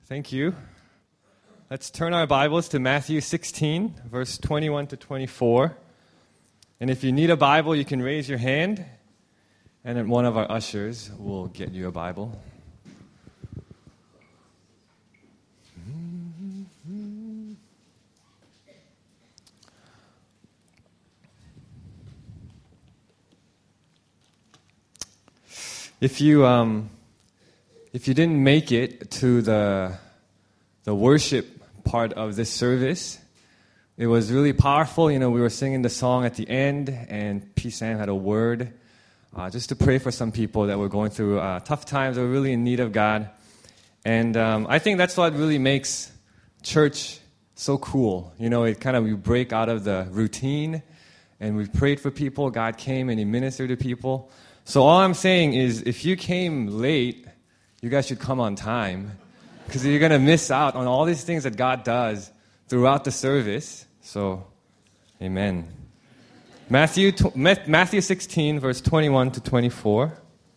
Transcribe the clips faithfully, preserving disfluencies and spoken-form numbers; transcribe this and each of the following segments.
Thank you. Let's turn our Bibles to Matthew sixteen, verse twenty-one to twenty-four. And if you need a Bible, you can raise your hand, and then one of our ushers will get you a Bible. If you um, if you didn't make it to the the worship part of this service, it was really powerful. You know, we were singing the song at the end, and P. Sam had a word uh, just to pray for some people that were going through uh, tough times. They were really in need of God, and um, I think that's what really makes church so cool. You know, it kind of we break out of the routine, and we prayed for people. God came and He ministered to people. So all I'm saying is, if you came late, you guys should come on time, because you're going to miss out on all these things that God does throughout the service. So, amen. Matthew Matthew sixteen, verse twenty-one to twenty-four.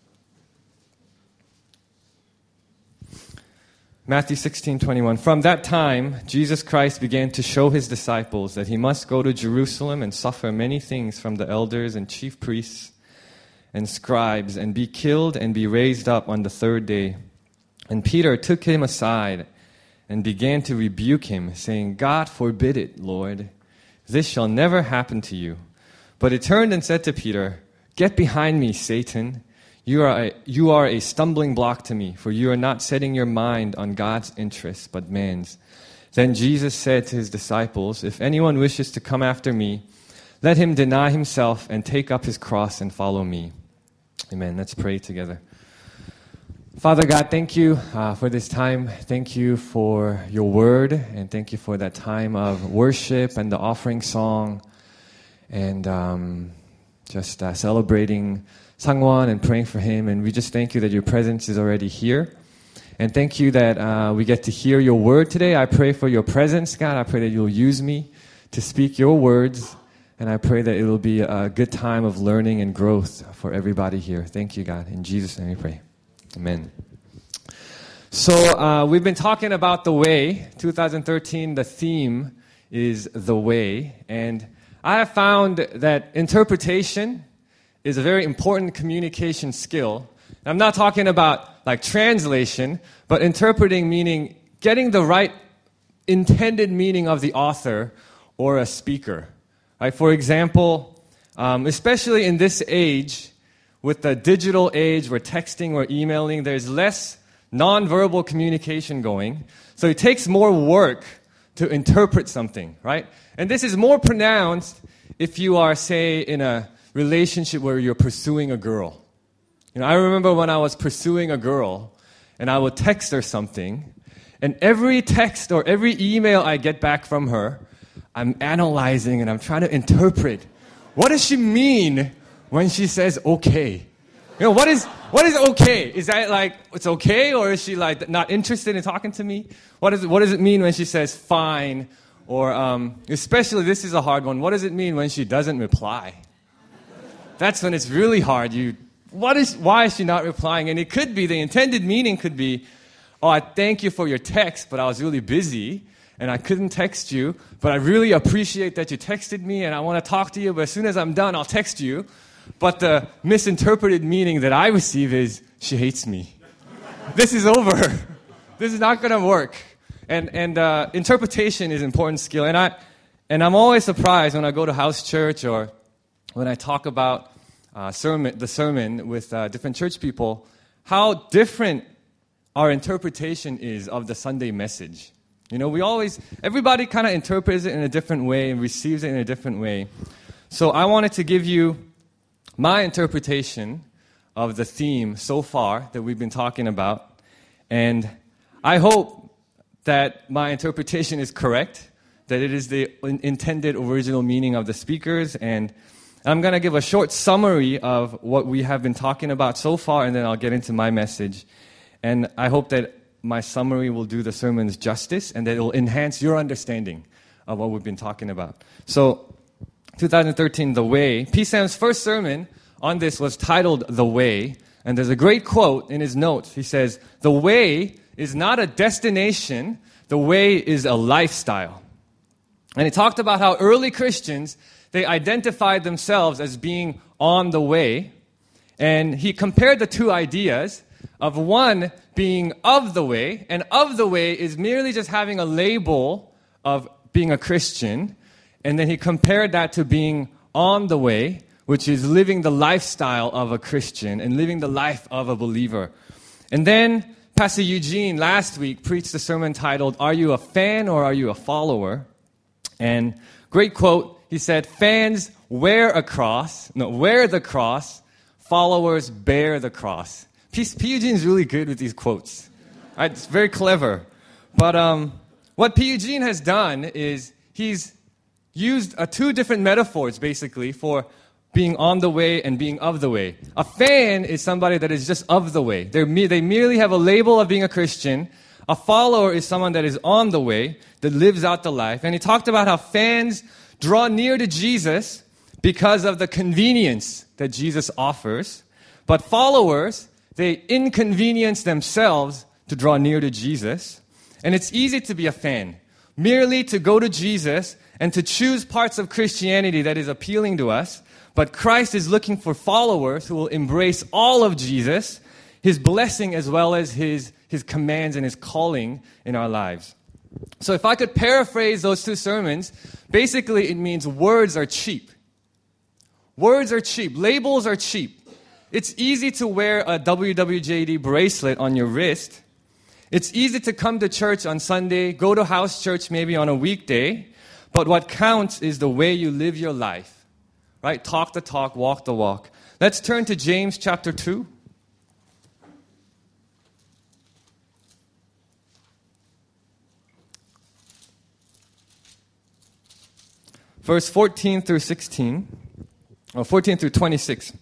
Matthew sixteen, twenty-one. From that time, Jesus Christ began to show His disciples that He must go to Jerusalem and suffer many things from the elders and chief priests and scribes, and be killed and be raised up on the third day. And Peter took Him aside and began to rebuke Him, saying, God forbid it, Lord. This shall never happen to you. But He turned and said to Peter, Get behind me, Satan. You are a, you are a stumbling block to me, for you are not setting your mind on God's interests, but man's. Then Jesus said to His disciples, If anyone wishes to come after me, let him deny himself and take up his cross and follow me. Amen. Let's pray together. Father God, thank you uh, for this time. Thank you for your word, and thank you for that time of worship and the offering song, and um, just uh, celebrating Sangwon and praying for him. And we just thank you that your presence is already here. And thank you that uh, we get to hear your word today. I pray for your presence, God. I pray that you'll use me to speak your words. And I pray that it will be a good time of learning and growth for everybody here. Thank you, God. In Jesus' name we pray. Amen. So uh, we've been talking about the way. twenty thirteen, the theme is the way. And I have found that interpretation is a very important communication skill. And I'm not talking about like translation, but interpreting, meaning getting the right intended meaning of the author or a speaker. Right? For example, um, especially in this age, with the digital age, where texting or emailing, there's less nonverbal communication going. So it takes more work to interpret something, right? And this is more pronounced if you are, say, in a relationship where you're pursuing a girl. You know, I remember when I was pursuing a girl, and I would text her something, and every text or every email I get back from her, I'm analyzing and I'm trying to interpret. What does she mean when she says okay? You know, what is what is okay? Is that like it's okay, or is she like not interested in talking to me? What is it, what does it mean when she says fine? Or um, especially, this is a hard one. What does it mean when she doesn't reply? That's when it's really hard. You what is why is she not replying? And it could be the intended meaning could be, oh, I thank you for your text, but I was really busy and I couldn't text you, but I really appreciate that you texted me, and I want to talk to you, but as soon as I'm done, I'll text you. But the misinterpreted meaning that I receive is, she hates me. This is over. This is not going to work. And and uh, interpretation is an important skill. And, I, and I'm always surprised when I go to house church or when I talk about uh, sermon, the sermon with uh, different church people, how different our interpretation is of the Sunday message. You know, we always, everybody kind of interprets it in a different way and receives it in a different way. So I wanted to give you my interpretation of the theme so far that we've been talking about. And I hope that my interpretation is correct, that it is the intended original meaning of the speakers. And I'm going to give a short summary of what we have been talking about so far, and then I'll get into my message. And I hope that my summary will do the sermons justice, and that it will enhance your understanding of what we've been talking about. So, twenty thirteen, The Way. P. Sam's first sermon on this was titled The Way, and there's a great quote in his notes. He says, the way is not a destination. The way is a lifestyle. And he talked about how early Christians, they identified themselves as being on the way. And he compared the two ideas of one being of the way, and of the way is merely just having a label of being a Christian. And then he compared that to being on the way, which is living the lifestyle of a Christian and living the life of a believer. And then Pastor Eugene last week preached a sermon titled, "Are You a Fan or Are You a Follower?" And great quote, he said, "Fans wear a cross, no, wear the cross, followers bear the cross." P. P. Eugene's really good with these quotes. Right? It's very clever. But um, what P. Eugene has done is he's used uh, two different metaphors, basically, for being on the way and being of the way. A fan is somebody that is just of the way. They're me- they merely have a label of being a Christian. A follower is someone that is on the way, that lives out the life. And he talked about how fans draw near to Jesus because of the convenience that Jesus offers. But followers, they inconvenience themselves to draw near to Jesus. And it's easy to be a fan, merely to go to Jesus and to choose parts of Christianity that is appealing to us. But Christ is looking for followers who will embrace all of Jesus, His blessing as well as His, his commands and His calling in our lives. So if I could paraphrase those two sermons, basically it means words are cheap. Words are cheap. Labels are cheap. It's easy to wear a W W J D bracelet on your wrist. It's easy to come to church on Sunday, go to house church maybe on a weekday. But what counts is the way you live your life. Right? Talk the talk, walk the walk. Let's turn to James chapter two. Verse fourteen through sixteen. Or fourteen through twenty-six.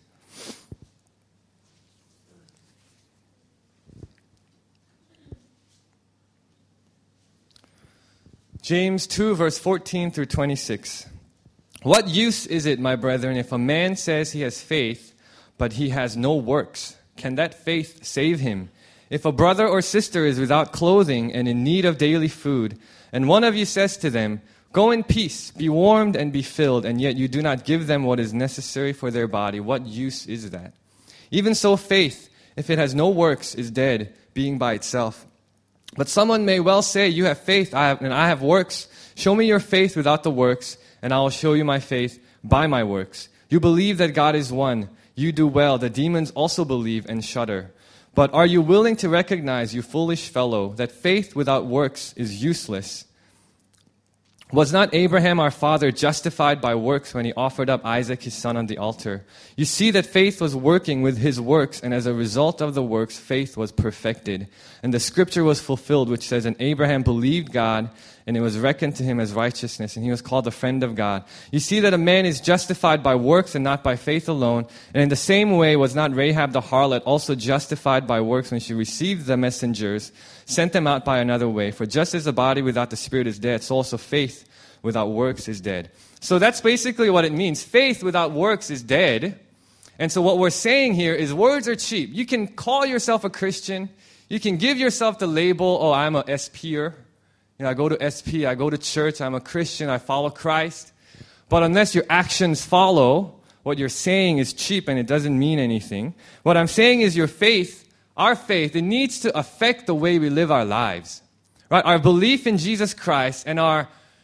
James two, verse fourteen through twenty-six. What use is it, my brethren, if a man says he has faith, but he has no works? Can that faith save him? If a brother or sister is without clothing and in need of daily food, and one of you says to them, "Go in peace, be warmed and be filled," and yet you do not give them what is necessary for their body, what use is that? Even so, faith, if it has no works, is dead, being by itself. But someone may well say, "You have faith, I have, and I have works. Show me your faith without the works, and I will show you my faith by my works. You believe that God is one. You do well. The demons also believe and shudder. But are you willing to recognize, you foolish fellow, that faith without works is useless? Was not Abraham our father justified by works when he offered up Isaac his son on the altar? You see that faith was working with his works, and as a result of the works, faith was perfected. And the scripture was fulfilled, which says, "And Abraham believed God, and it was reckoned to him as righteousness, and he was called the friend of God." You see that a man is justified by works and not by faith alone. And in the same way was not Rahab the harlot also justified by works when she received the messengers, sent them out by another way? For just as the body without the spirit is dead, so also faith without works is dead. So that's basically what it means. Faith without works is dead. And so what we're saying here is words are cheap. You can call yourself a Christian. You can give yourself the label, "Oh, I'm a S P-er. You know, I go to S P, I go to church, I'm a Christian, I follow Christ." But unless your actions follow, what you're saying is cheap and it doesn't mean anything. What I'm saying is your faith, our faith, it needs to affect the way we live our lives. Right? Our belief in Jesus Christ and our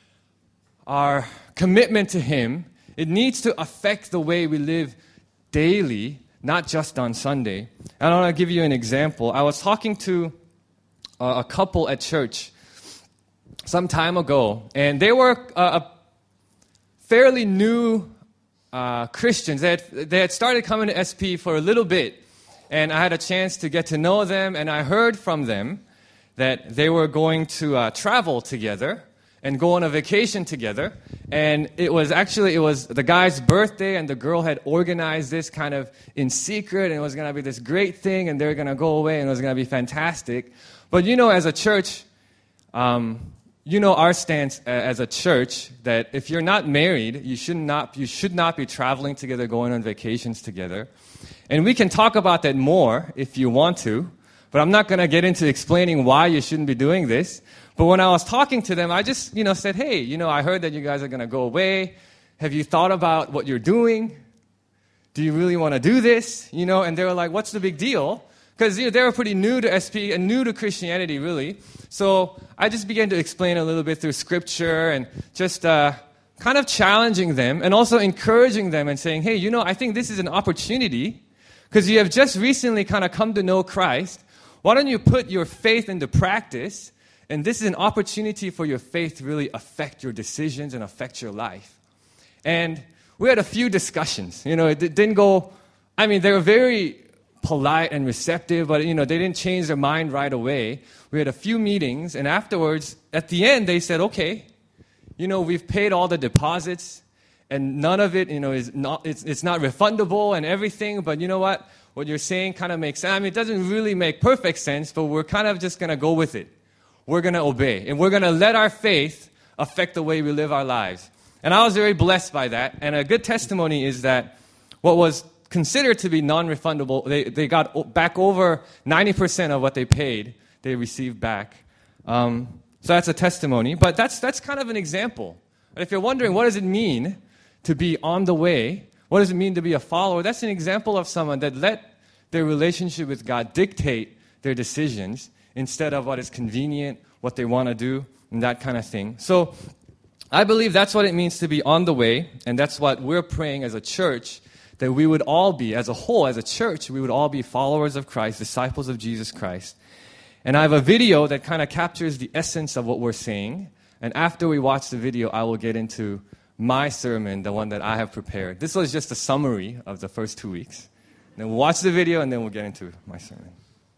Our commitment to Him, it needs to affect the way we live daily, not just on Sunday. And I want to give you an example. I was talking to a couple at church some time ago, and they were a fairly new uh, Christians. They had, they had started coming to S P for a little bit, and I had a chance to get to know them, and I heard from them that they were going to uh, travel together and go on a vacation together. And it was actually, it was the guy's birthday, and the girl had organized this kind of in secret, and it was going to be this great thing, and they were going to go away, and it was going to be fantastic. But you know, as a church, um, you know our stance as a church, that if you're not married, you should not, you should not be traveling together, going on vacations together. And we can talk about that more if you want to, But I'm not going to get into explaining why you shouldn't be doing this. But when I was talking to them, I just, you know, said, hey, you know, I heard that you guys are going to go away. Have you thought about what you're doing? Do you really want to do this? You know, and they were like, what's the big deal? Because, you know, they were pretty new to S P and new to Christianity, really. So I just began to explain a little bit through Scripture and just uh, kind of challenging them and also encouraging them and saying, hey, you know, I think this is an opportunity because you have just recently kind of come to know Christ. Why don't you put your faith into practice? And this is an opportunity for your faith to really affect your decisions and affect your life. And we had a few discussions. You know, it didn't go, I mean, they were very polite and receptive, but, you know, they didn't change their mind right away. We had a few meetings, and afterwards, at the end, they said, okay, you know, we've paid all the deposits, and none of it, you know, is not, it's, it's not refundable and everything, but you know what? What you're saying kind of makes sense. I mean, it doesn't really make perfect sense, but we're kind of just going to go with it. We're going to obey, and we're going to let our faith affect the way we live our lives. And I was very blessed by that, and a good testimony is that what was considered to be non-refundable, they, they got back over ninety percent of what they paid, they received back. Um, so that's a testimony, but that's that's kind of an example. And if you're wondering, what does it mean to be on the way? What does it mean to be a follower? That's an example of someone that let their relationship with God dictate their decisions instead of what is convenient, what they want to do, and that kind of thing. So I believe that's what it means to be on the way, and that's what we're praying as a church, that we would all be, as a whole, as a church, we would all be followers of Christ, disciples of Jesus Christ. And I have a video that kind of captures the essence of what we're saying. And after we watch the video, I will get into my sermon, the one that I have prepared. This was just a summary of the first two weeks. Then we'll watch the video, and then we'll get into my sermon.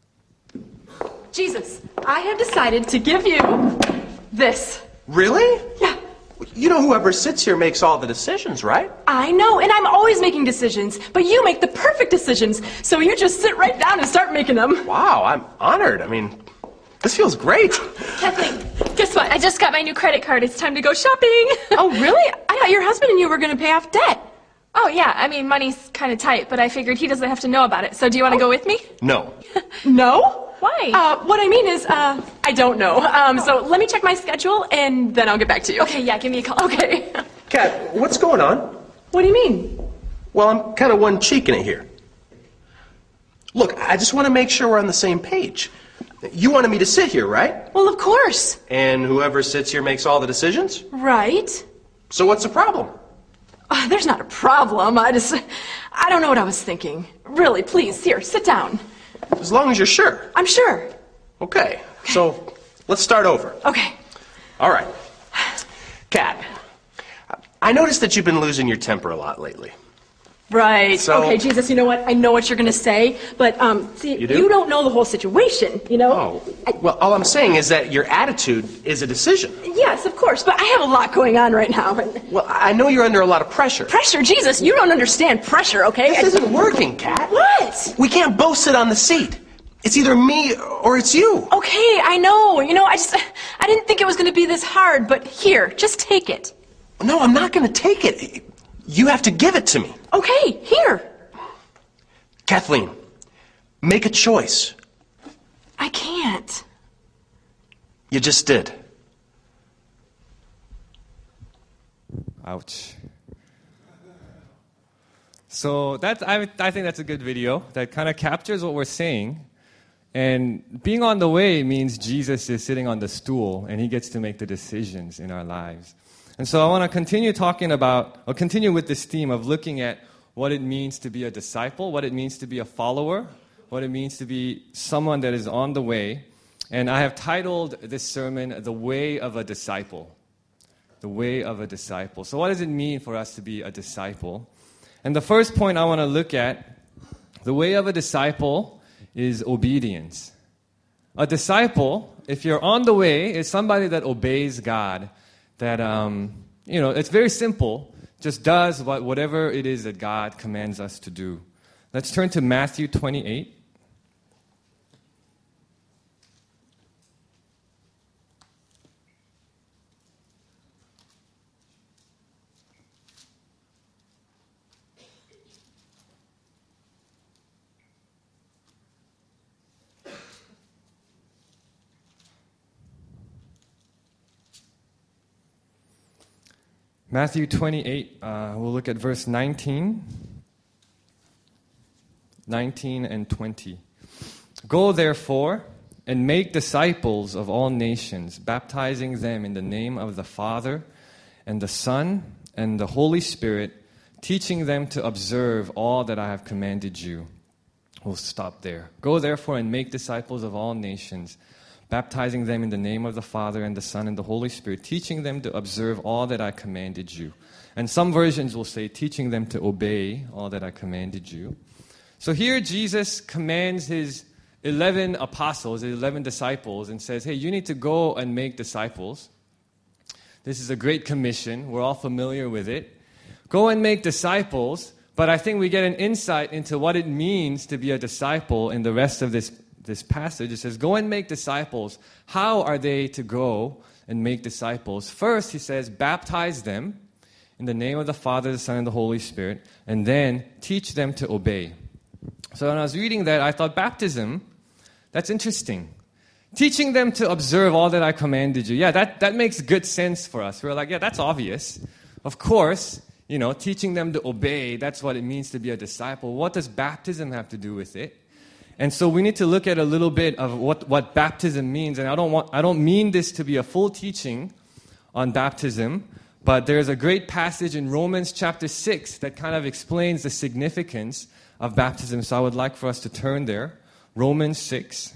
Jesus, I have decided to give you this. Really? Yeah. You know whoever sits here makes all the decisions, right? I know, and I'm always making decisions, but you make the perfect decisions, so you just sit right down and start making them. Wow, I'm honored. I mean, this feels great. Kathleen, guess what? I just got my new credit card. It's time to go shopping. Oh, really? I thought your husband and you were going to pay off debt. Oh, yeah. I mean, money's kind of tight, but I figured he doesn't have to know about it. So do you want to oh. go with me? No. No? Why? Uh, what I mean is, uh, I don't know. Um, so let me check my schedule, and then I'll get back to you. Okay, yeah, give me a call. Okay. Kat, what's going on? What do you mean? Well, I'm kind of one-cheeking it here. Look, I just want to make sure we're on the same page. You wanted me to sit here, right? Well, of course. And whoever sits here makes all the decisions? Right. So what's the problem? Uh, there's not a problem. I just, I don't know what I was thinking. Really, please, here, sit down. As long as you're sure. I'm sure. Okay, so let's start over. Okay. All right. Kat, I noticed that you've been losing your temper a lot lately. Right. So, okay, Jesus, you know what? I know what you're going to say, but, um, see, you, do? you don't know the whole situation, you know? Oh, I, well, all I'm saying is that your attitude is a decision. Yes, of course, but I have a lot going on right now. Well, I know you're under a lot of pressure. Pressure? Jesus, you don't understand pressure, okay? This isn't working, Kat. What? We can't both sit on the seat. It's either me or it's you. Okay, I know. You know, I just, I didn't think it was going to be this hard, but here, just take it. No, I'm not going to take it. You have to give it to me. Okay, here. Kathleen, make a choice. I can't. You just did. Ouch. So that I, I think that's a good video that kind of captures what we're saying. And being on the way means Jesus is sitting on the stool and he gets to make the decisions in our lives. And so I want to continue talking about, or continue with this theme of looking at what it means to be a disciple, what it means to be a follower, what it means to be someone that is on the way. And I have titled this sermon, The Way of a Disciple. The Way of a Disciple. So what does it mean for us to be a disciple? And the first point I want to look at, the way of a disciple is obedience. A disciple, if you're on the way, is somebody that obeys God. That, um, you know, it's very simple, just does what, whatever it is that God commands us to do. Let's turn to Matthew twenty-eight. Matthew twenty-eight, uh, we'll look at verse nineteen. nineteen and twenty. Go therefore and make disciples of all nations, baptizing them in the name of the Father and the Son and the Holy Spirit, teaching them to observe all that I have commanded you. We'll stop there. Go therefore and make disciples of all nations, baptizing them in the name of the Father and the Son and the Holy Spirit, teaching them to observe all that I commanded you. And some versions will say, teaching them to obey all that I commanded you. So here Jesus commands his eleven apostles, his eleven disciples, and says, hey, you need to go and make disciples. This is a great commission. We're all familiar with it. Go and make disciples, but I think we get an insight into what it means to be a disciple in the rest of this, this passage. It says, go and make disciples. How are they to go and make disciples? First, he says, baptize them in the name of the Father, the Son, and the Holy Spirit, and then teach them to obey. So when I was reading that, I thought, baptism, that's interesting. Teaching them to observe all that I commanded you. Yeah, that, that makes good sense for us. We're like, yeah, that's obvious. Of course, you know, teaching them to obey, that's what it means to be a disciple. What does baptism have to do with it? And so we need to look at a little bit of what, what baptism means. And I don't want I don't mean this to be a full teaching on baptism, but there's a great passage in Romans chapter six that kind of explains the significance of baptism. So I would like for us to turn there. Romans six.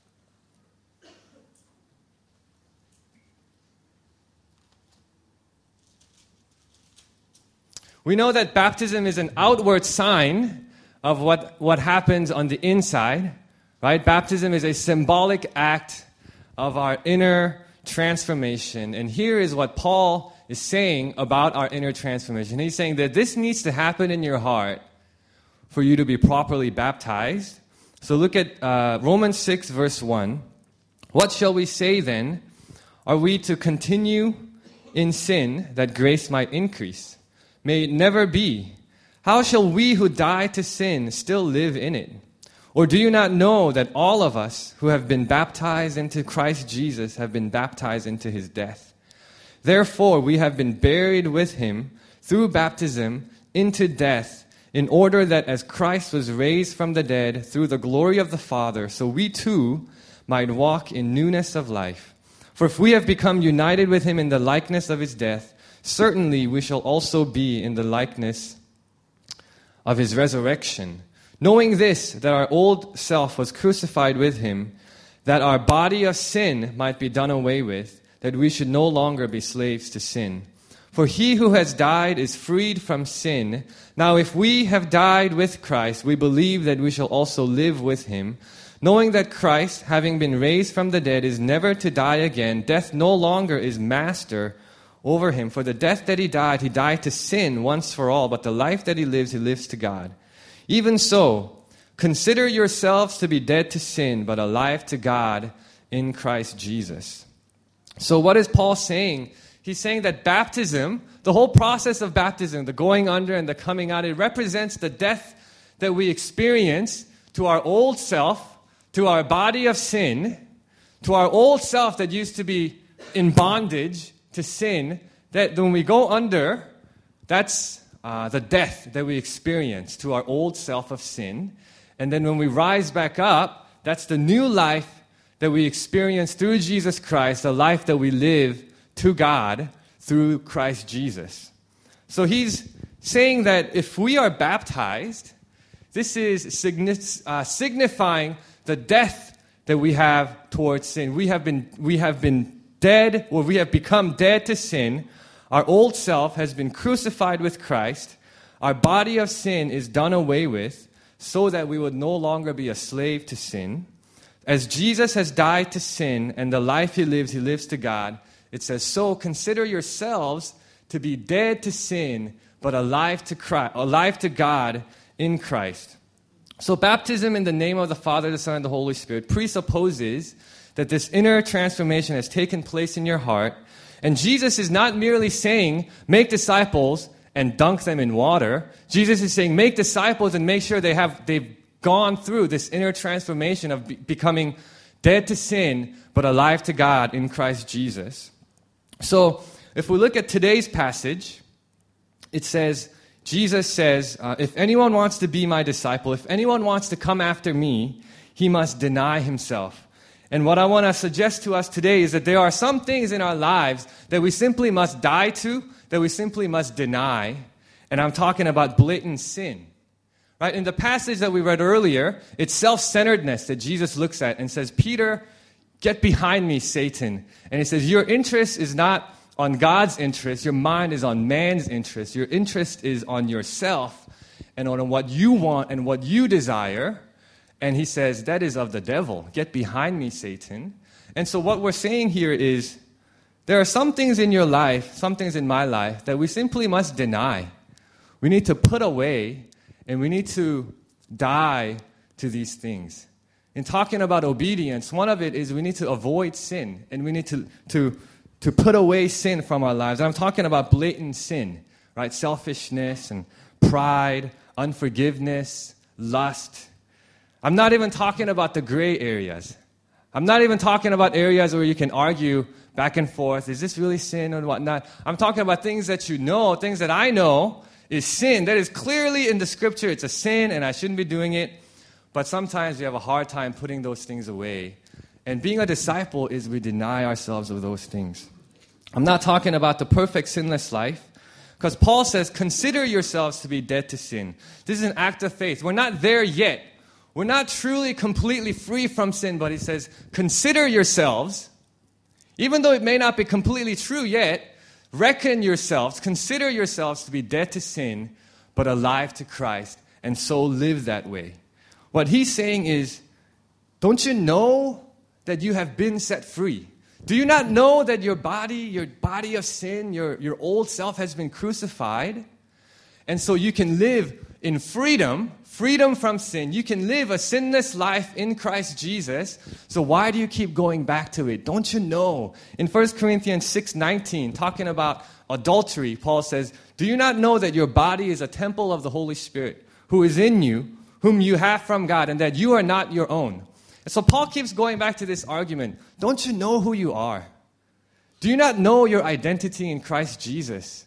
We know that baptism is an outward sign of what, what happens on the inside, right? Baptism is a symbolic act of our inner transformation. And here is what Paul is saying about our inner transformation. He's saying that this needs to happen in your heart for you to be properly baptized. So look at uh, Romans six, verse one. What shall we say then? Are we to continue in sin that grace might increase? May it never be. How shall we who die to sin still live in it? Or do you not know that all of us who have been baptized into Christ Jesus have been baptized into his death? Therefore, we have been buried with him through baptism into death, in order that as Christ was raised from the dead through the glory of the Father, so we too might walk in newness of life. For if we have become united with him in the likeness of his death, certainly we shall also be in the likeness of his resurrection. Knowing this, that our old self was crucified with him, that our body of sin might be done away with, that we should no longer be slaves to sin. For he who has died is freed from sin. Now if we have died with Christ, we believe that we shall also live with him, knowing that Christ, having been raised from the dead, is never to die again. Death no longer is master over him. For the death that he died, he died to sin once for all, but the life that he lives, he lives to God. Even so, consider yourselves to be dead to sin, but alive to God in Christ Jesus. So what is Paul saying? He's saying that baptism, the whole process of baptism, the going under and the coming out, it represents the death that we experience to our old self, to our body of sin, to our old self that used to be in bondage to sin, that when we go under, that's uh, the death that we experience to our old self of sin. And then when we rise back up, that's the new life that we experience through Jesus Christ, the life that we live to God through Christ Jesus. So he's saying that if we are baptized, this is signi- uh, signifying the death that we have towards sin. We have been we have been dead, or we have become dead to sin. Our old self has been crucified with Christ. Our body of sin is done away with, so that we would no longer be a slave to sin. As Jesus has died to sin, and the life he lives, he lives to God, it says, so consider yourselves to be dead to sin, but alive to Christ, alive to God in Christ. So baptism in the name of the Father, the Son, and the Holy Spirit presupposes that this inner transformation has taken place in your heart. And Jesus is not merely saying, make disciples and dunk them in water. Jesus is saying, make disciples and make sure they have, they've gone through this inner transformation of be- becoming dead to sin, but alive to God in Christ Jesus. So If we look at today's passage, it says, Jesus says, uh, if anyone wants to be my disciple, if anyone wants to come after me, he must deny himself. And what I want to suggest to us today is that there are some things in our lives that we simply must die to, that we simply must deny. And I'm talking about blatant sin. Right? In the passage that we read earlier, it's self-centeredness that Jesus looks at and says, Peter, get behind me, Satan. And he says, your interest is not on God's interest. Your mind is on man's interest. Your interest is on yourself and on what you want and what you desire. And he says, that is of the devil. Get behind me, Satan. And so what we're saying here is, there are some things in your life, some things in my life, that we simply must deny. We need to put away, and we need to die to these things. In talking about obedience, one of it is we need to avoid sin, and we need to, to, to put away sin from our lives. And I'm talking about blatant sin, right? Selfishness and pride, unforgiveness, lust. I'm not even talking about the gray areas. I'm not even talking about areas where you can argue back and forth. Is this really sin or whatnot? I'm talking about things that you know, things that I know is sin. That is clearly in the scripture. It's a sin and I shouldn't be doing it. But sometimes we have a hard time putting those things away. And being a disciple is we deny ourselves of those things. I'm not talking about the perfect sinless life. Because Paul says, consider yourselves to be dead to sin. This is an act of faith. We're not there yet. We're not truly completely free from sin, but he says, consider yourselves, even though it may not be completely true yet, reckon yourselves, consider yourselves to be dead to sin, but alive to Christ, and so live that way. What he's saying is, don't you know that you have been set free? Do you not know that your body, your body of sin, your, your old self has been crucified? And so you can live in freedom, freedom from sin. You can live a sinless life in Christ Jesus. So why do you keep going back to it? Don't you know? In First Corinthians six nineteen, talking about adultery, Paul says, do you not know that your body is a temple of the Holy Spirit who is in you, whom you have from God, and that you are not your own? And so Paul keeps going back to this argument. Don't you know who you are? Do you not know your identity in Christ Jesus?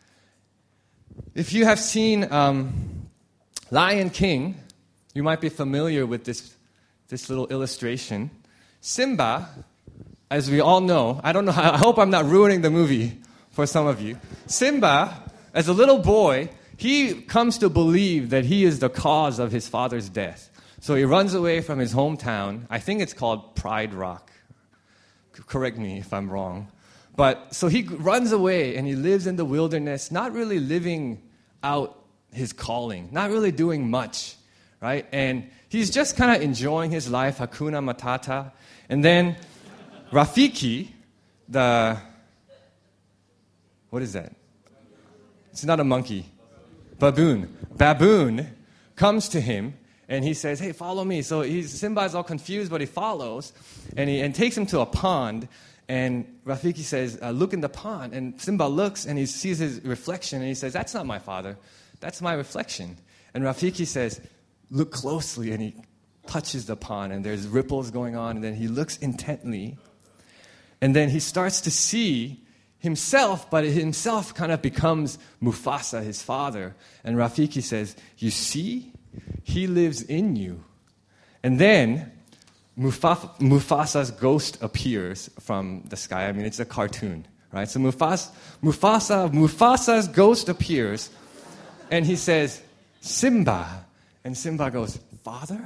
If you have seen um, Lion King, you might be familiar with this, this little illustration. Simba, as we all know, I don't know, I hope I'm not ruining the movie for some of you. Simba, as a little boy, he comes to believe that he is the cause of his father's death. So he runs away from his hometown. I think it's called Pride Rock. Correct me if I'm wrong. But so he runs away and he lives in the wilderness, not really living out his calling, not really doing much, right? And he's just kind of enjoying his life, Hakuna Matata. And then Rafiki, the, what is that? It's not a monkey. Baboon. Baboon comes to him and he says, hey, follow me. So he's, Simba's all confused, but he follows and he and takes him to a pond. And Rafiki says, uh, look in the pond. And Simba looks and he sees his reflection and he says, that's not my father. That's my reflection. And Rafiki says, look closely. And he touches the pond and there's ripples going on. And then he looks intently. And then he starts to see himself, but himself kind of becomes Mufasa, his father. And Rafiki says, you see, he lives in you. And then Mufasa, Mufasa's ghost appears from the sky. I mean, it's a cartoon, right? So Mufasa, Mufasa, Mufasa's ghost appears, and he says, Simba. And Simba goes, Father?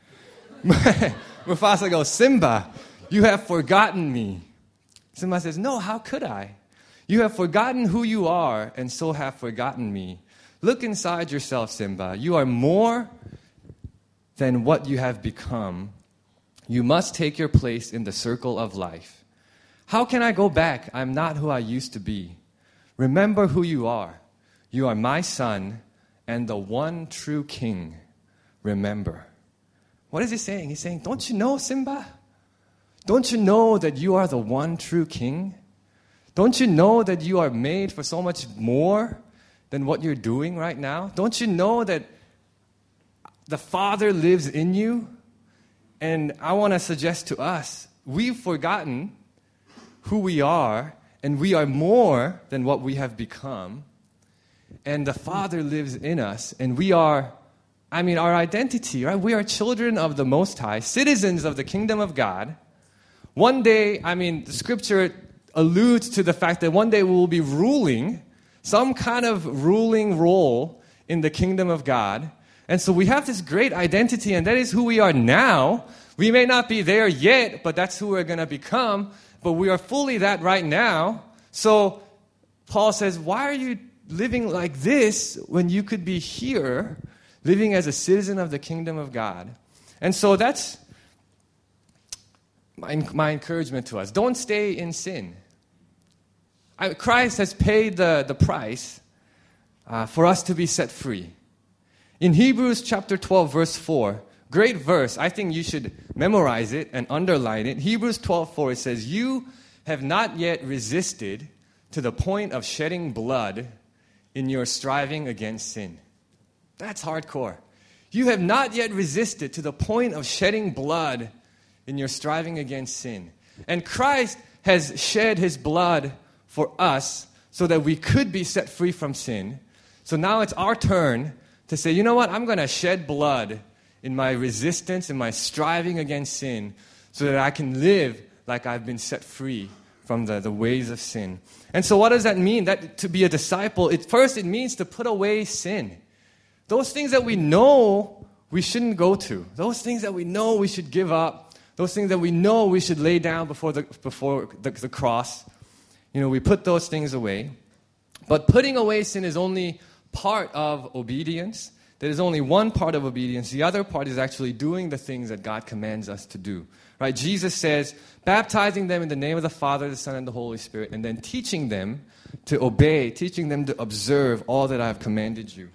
Mufasa goes, Simba, you have forgotten me. Simba says, no, how could I? You have forgotten who you are, and so have forgotten me. Look inside yourself, Simba. You are more than what you have become. You must take your place in the circle of life. How can I go back? I'm not who I used to be. Remember who you are. You are my son and the one true king. Remember. What is he saying? He's saying, don't you know, Simba? Don't you know that you are the one true king? Don't you know that you are made for so much more than what you're doing right now? Don't you know that the Father lives in you? And I want to suggest to us, we've forgotten who we are, and we are more than what we have become, and the Father lives in us, and we are, I mean, our identity, right? We are children of the Most High, citizens of the kingdom of God. One day, I mean, the scripture alludes to the fact that one day we will be ruling, some kind of ruling role in the kingdom of God. And so we have this great identity, and that is who we are now. We may not be there yet, but that's who we're going to become. But we are fully that right now. So Paul says, why are you living like this when you could be here, living as a citizen of the kingdom of God? And so that's my, my encouragement to us. Don't stay in sin. I, Christ has paid the, the price uh, for us to be set free. In Hebrews chapter twelve, verse four, great verse. I think you should memorize it and underline it. Hebrews twelve four, it says, you have not yet resisted to the point of shedding blood in your striving against sin. That's hardcore. You have not yet resisted to the point of shedding blood in your striving against sin. And Christ has shed his blood for us so that we could be set free from sin. So now it's our turn to say, you know what, I'm going to shed blood in my resistance, in my striving against sin, so that I can live like I've been set free from the, the ways of sin. And so what does that mean? That to be a disciple, it, first it means to put away sin. Those things that we know we shouldn't go to. Those things that we know we should give up. Those things that we know we should lay down before the, before the, the cross. You know, we put those things away. But putting away sin is only part of obedience. There is only one part of obedience. The other part is actually doing the things that God commands us to do. Right? Jesus says, baptizing them in the name of the Father, the Son, and the Holy Spirit, and then teaching them to obey, teaching them to observe all that I have commanded you.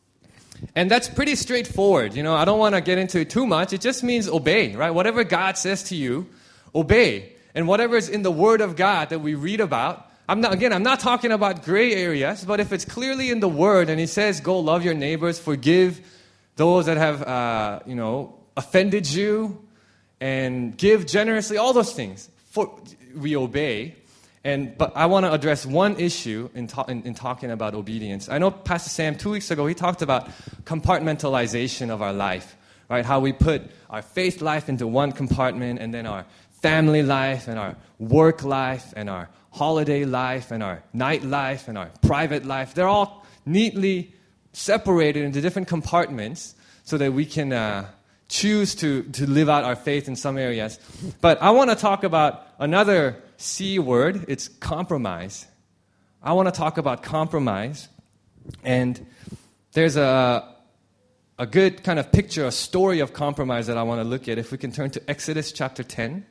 And that's pretty straightforward. You know, I don't want to get into it too much. It just means obey, right? Whatever God says to you, obey. And whatever is in the Word of God that we read about, I'm not, again, I'm not talking about gray areas, but if it's clearly in the Word and He says, go love your neighbors, forgive those that have, uh, you know, offended you, and give generously, all those things, for, we obey. And but I want to address one issue in, ta- in, in talking about obedience. I know Pastor Sam, two weeks ago, he talked about compartmentalization of our life, right? How we put our faith life into one compartment, and then our family life, and our work life, and our holiday life, and our night life, and our private life. They're all neatly separated into different compartments so that we can uh, choose to, to live out our faith in some areas. But I want to talk about another C word. It's compromise. I want to talk about compromise. And there's a, a good kind of picture, a story of compromise that I want to look at. If we can turn to Exodus chapter ten.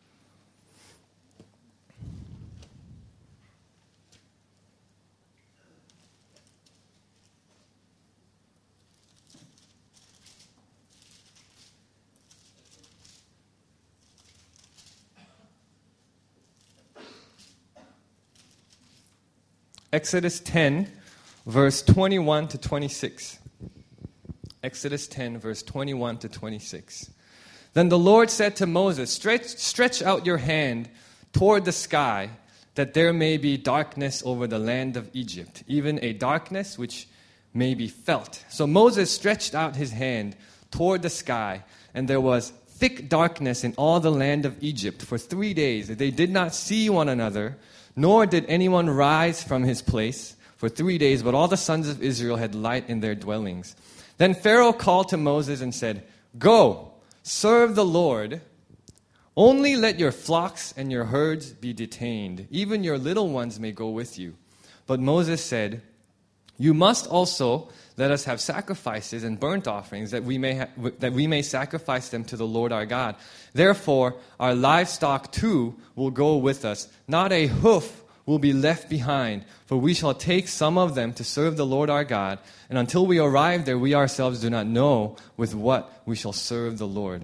Exodus ten, verse twenty-one to twenty-six. Exodus ten, verse twenty-one to twenty-six. Then the Lord said to Moses, stretch, stretch out your hand toward the sky, that there may be darkness over the land of Egypt, even a darkness which may be felt. So Moses stretched out his hand toward the sky, and there was thick darkness in all the land of Egypt for three days. They did not see one another, nor did anyone rise from his place for three days, but all the sons of Israel had light in their dwellings. Then Pharaoh called to Moses and said, go, serve the Lord. Only let your flocks and your herds be detained. Even your little ones may go with you. But Moses said, you must also let us have sacrifices and burnt offerings, that we may ha- that we may sacrifice them to the Lord our God. Therefore, our livestock too will go with us. Not a hoof will be left behind, for we shall take some of them to serve the Lord our God. And until we arrive there, we ourselves do not know with what we shall serve the Lord.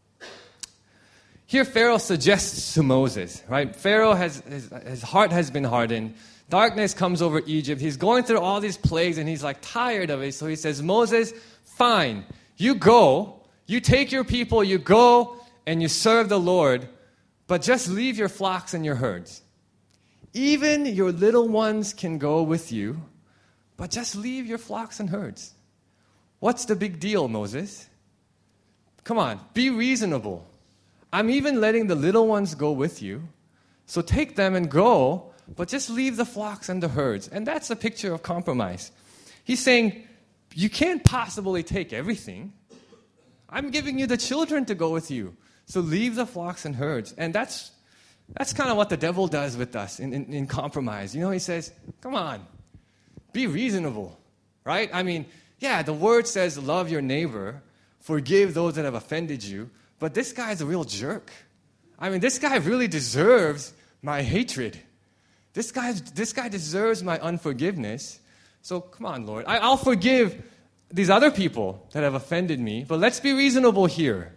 Here Pharaoh suggests to Moses, right? Pharaoh has, his, his heart has been hardened. Darkness comes over Egypt. He's going through all these plagues and he's like tired of it. So he says, Moses, fine, you go, you take your people, you go and you serve the Lord, but just leave your flocks and your herds. even your little ones can go with you, but just leave your flocks and herds. What's the big deal, Moses? Come on, be reasonable. I'm even letting the little ones go with you, so take them and go, but just leave the flocks and the herds. And that's a picture of compromise. He's saying, you can't possibly take everything. I'm giving you the children to go with you, so leave the flocks and herds. And that's that's kind of what the devil does with us in, in, in compromise. You know, he says, come on, be reasonable, right? I mean, yeah, the word says love your neighbor, forgive those that have offended you, but this guy's a real jerk. I mean, this guy really deserves my hatred. This guy, this guy deserves my unforgiveness. So come on, Lord. I, I'll forgive these other people that have offended me, but let's be reasonable here.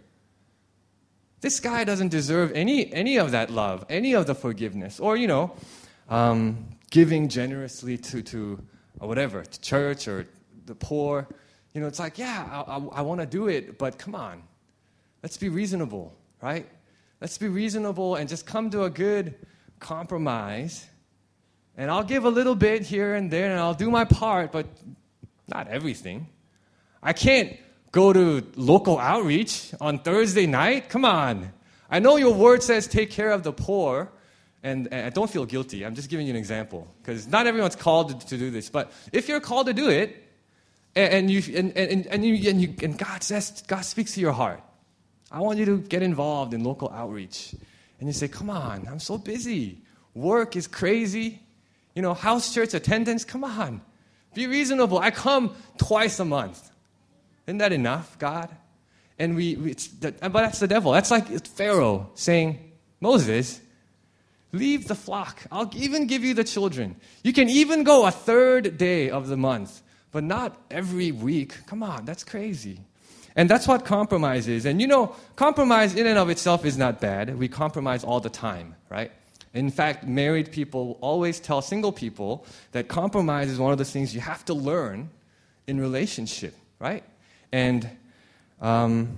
This guy doesn't deserve any, any of that love, any of the forgiveness, or, you know, um, giving generously to, to or whatever, to church or the poor. You know, it's like, yeah, I, I, I want to do it, but come on. Let's be reasonable, right? Let's be reasonable and just come to a good compromise. And I'll give a little bit here and there, and I'll do my part, but not everything. I can't go to local outreach on Thursday night. Come on. I know your word says take care of the poor, and, and I don't feel guilty. I'm just giving you an example, because not everyone's called to, to do this. But if you're called to do it, and, and you and, and, and you and you and God says, God speaks to your heart, I want you to get involved in local outreach. And you say, come on, I'm so busy. Work is crazy. You know, house church attendance, come on. Be reasonable. I come twice a month. Isn't that enough, God? And we, we it's the, but that's the devil. That's like Pharaoh saying, Moses, leave the flock. I'll even give you the children. You can even go a third day of the month, but not every week. Come on, that's crazy. And that's what compromise is. And you know, compromise in and of itself is not bad. We compromise all the time, right? In fact, married people always tell single people that compromise is one of the things you have to learn in relationship, right? And um,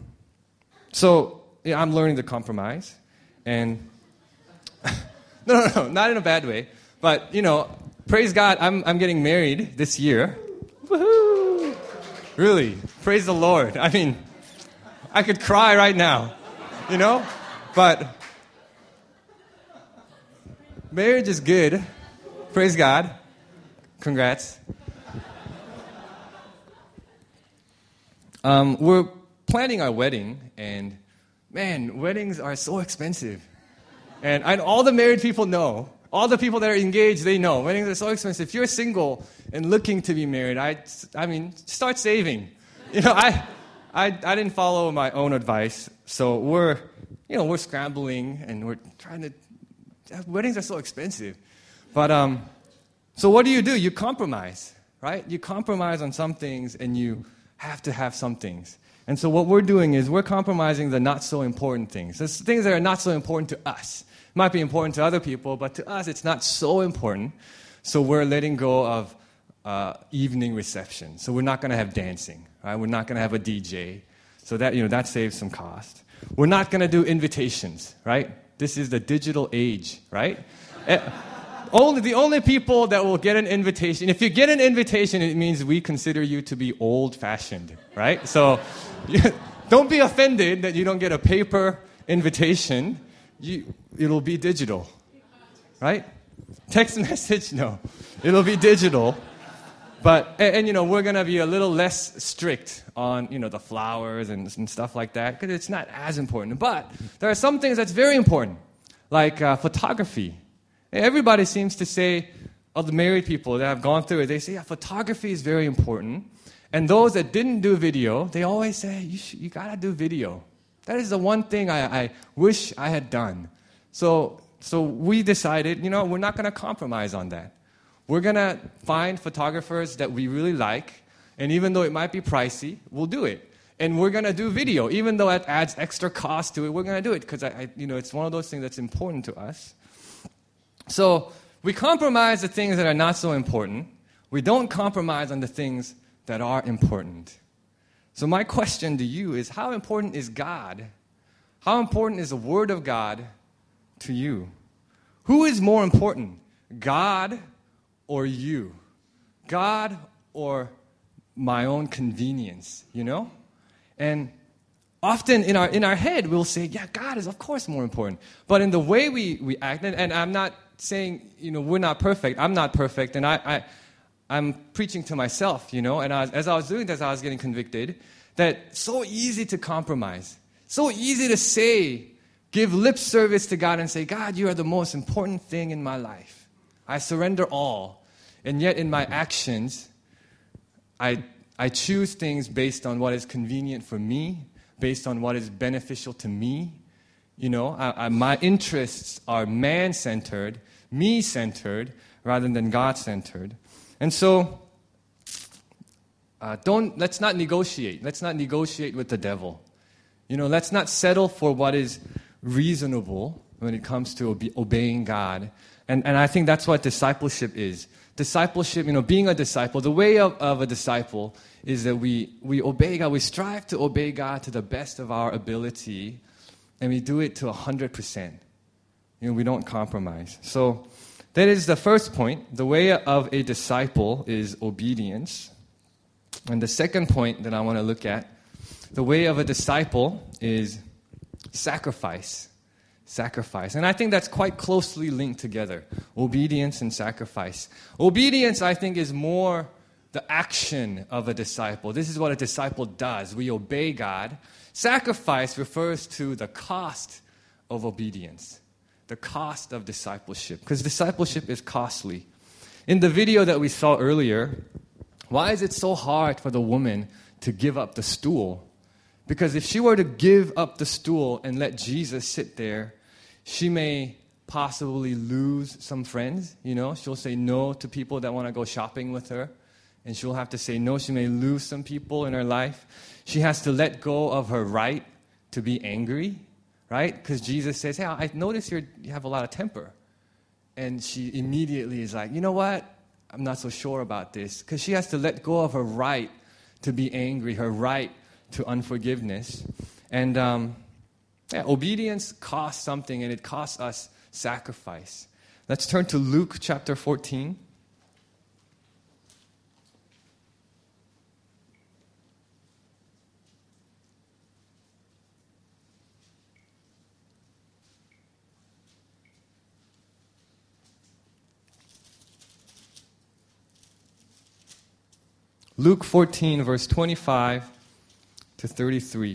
so yeah, I'm learning to compromise. And no, no, no, not in a bad way. But, you know, praise God, I'm I'm getting married this year. Woohoo! Really, praise the Lord. I mean, I could cry right now, you know? But marriage is good. Praise God. Congrats. Um, we're planning our wedding, and man, weddings are so expensive. And I, all the married people know, all the people that are engaged, they know, weddings are so expensive. If you're single and looking to be married, I, I mean, start saving. You know, I, I, I didn't follow my own advice, so we're, you know, we're scrambling, and we're trying to, weddings are so expensive. But, um, so what do you do? You compromise, right? You compromise on some things, and you have to have some things. And so what we're doing is we're compromising the not so important things. There's things that are not so important to us. It might be important to other people, but to us it's not so important. So we're letting go of uh, evening reception. So we're not going to have dancing, right? We're not going to have a D J. So that, you know, that saves some cost. We're not going to do invitations, right? This is the digital age, right? Only the only people that will get an invitation, if you get an invitation, it means we consider you to be old-fashioned, right? So you, don't be offended that you don't get a paper invitation. You, it'll be digital, right? Text message, no. It'll be digital. But, and, and you know, we're going to be a little less strict on, you know, the flowers and, and stuff like that, because it's not as important. But there are some things that's very important, like uh, photography. Everybody seems to say, of the married people that have gone through it, they say, yeah, photography is very important. And those that didn't do video, they always say, you, sh- you got to do video. That is the one thing I, I wish I had done. So, so we decided, you know, we're not going to compromise on that. We're going to find photographers that we really like, and even though it might be pricey, we'll do it. And we're going to do video. Even though it adds extra cost to it, we're going to do it, because I, I, you know, it's one of those things that's important to us. So we compromise the things that are not so important. We don't compromise on the things that are important. So my question to you is, how important is God? How important is the Word of God to you? Who is more important, God or you? God or my own convenience, you know? And often in our in our head, we'll say, yeah, God is of course more important. But in the way we, we act, and, and I'm not saying, you know, we're not perfect. I'm not perfect, and I, I, I'm preaching to myself, you know? And I was, as I was doing this, I was getting convicted that it's so easy to compromise. So easy to say, give lip service to God and say, God, you are the most important thing in my life. I surrender all. And yet in my actions, I I choose things based on what is convenient for me, based on what is beneficial to me. You know, I, I, my interests are man-centered, me-centered, rather than God-centered. And so, uh, don't let's not negotiate. Let's not negotiate with the devil. You know, let's not settle for what is reasonable when it comes to obe- obeying God. And and I think that's what discipleship is. Discipleship, you know, being a disciple, the way of, of a disciple is that we, we obey God. We strive to obey God to the best of our ability, and we do it to one hundred percent. You know, we don't compromise. So that is the first point. The way of a disciple is obedience. And the second point that I want to look at, the way of a disciple is sacrifice. Sacrifice. And I think that's quite closely linked together. Obedience and sacrifice. Obedience, I think, is more the action of a disciple. This is what a disciple does. We obey God. Sacrifice refers to the cost of obedience. The cost of discipleship. Because discipleship is costly. In the video that we saw earlier, why is it so hard for the woman to give up the stool? Because if she were to give up the stool and let Jesus sit there, she may possibly lose some friends, you know. She'll say no to people that want to go shopping with her. And she'll have to say no. She may lose some people in her life. She has to let go of her right to be angry, right? Because Jesus says, hey, I notice you're, you have a lot of temper. And she immediately is like, you know what? I'm not so sure about this. Because she has to let go of her right to be angry, her right to unforgiveness. And um, yeah, obedience costs something, and it costs us sacrifice. Let's turn to Luke chapter fourteen. Luke fourteen, verse twenty-five to thirty-three.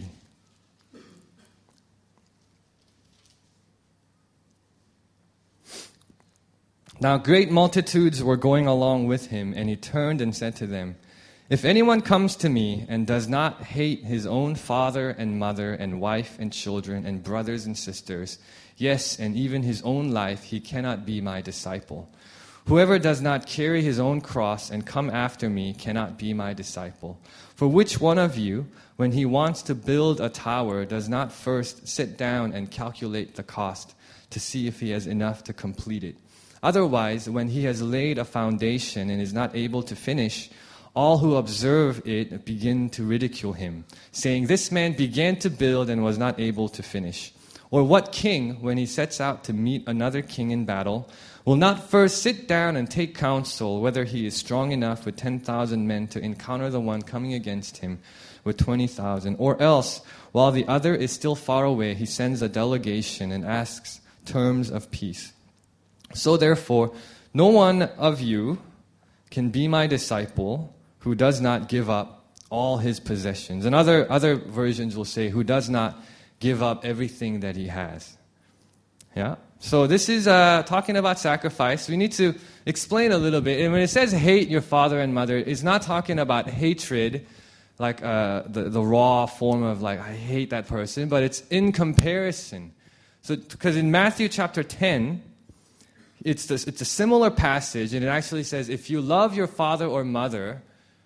Now great multitudes were going along with him, and he turned and said to them, if anyone comes to me and does not hate his own father and mother and wife and children and brothers and sisters, yes, and even his own life, he cannot be my disciple. Whoever does not carry his own cross and come after me cannot be my disciple. For which one of you, when he wants to build a tower, does not first sit down and calculate the cost to see if he has enough to complete it? Otherwise, when he has laid a foundation and is not able to finish, all who observe it begin to ridicule him, saying, this man began to build and was not able to finish. Or what king, when he sets out to meet another king in battle, will not first sit down and take counsel whether he is strong enough with ten thousand men to encounter the one coming against him with twenty thousand? Or else, while the other is still far away, he sends a delegation and asks terms of peace. So therefore, no one of you can be my disciple who does not give up all his possessions. And other, other versions will say, who does not give up everything that he has. Yeah? So this is uh, talking about sacrifice. We need to explain a little bit. And when it says hate your father and mother, it's not talking about hatred, like uh, the, the raw form of like, I hate that person, but it's in comparison. So, because in Matthew chapter ten, it's, this, it's a similar passage, and it actually says, if you love your father or mother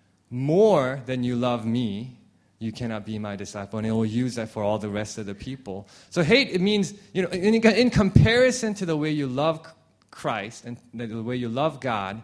more than you love me, you cannot be my disciple. And it will use that for all the rest of the people. So hate, it means, you know, in, in comparison to the way you love Christ and the way you love God,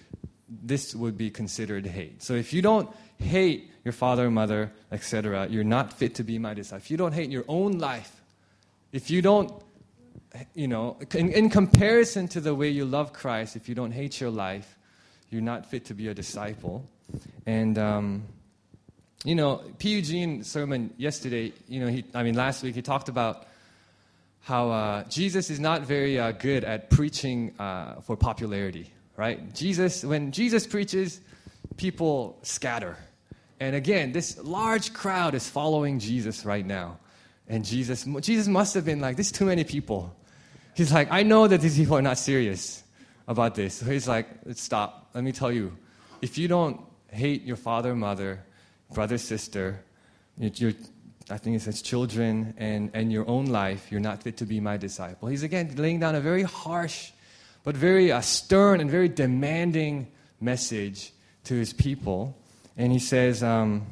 this would be considered hate. So if you don't hate your father or mother, et cetera, you're not fit to be my disciple. If you don't hate your own life, if you don't you know, in, in comparison to the way you love Christ, if you don't hate your life, you're not fit to be a disciple. And, um, you know, P. Eugene sermon yesterday, you know, he, I mean, last week, he talked about how uh, Jesus is not very uh, good at preaching uh, for popularity, right? Jesus, when Jesus preaches, people scatter. And again, this large crowd is following Jesus right now. And Jesus, Jesus must have been like, there's too many people. He's like, I know that these people are not serious about this. So he's like, let's stop. Let me tell you, if you don't hate your father, mother, brother, sister, your, I think it says children, and, and your own life, you're not fit to be my disciple. He's again laying down a very harsh, but very uh, stern and very demanding message to his people. And he says, um,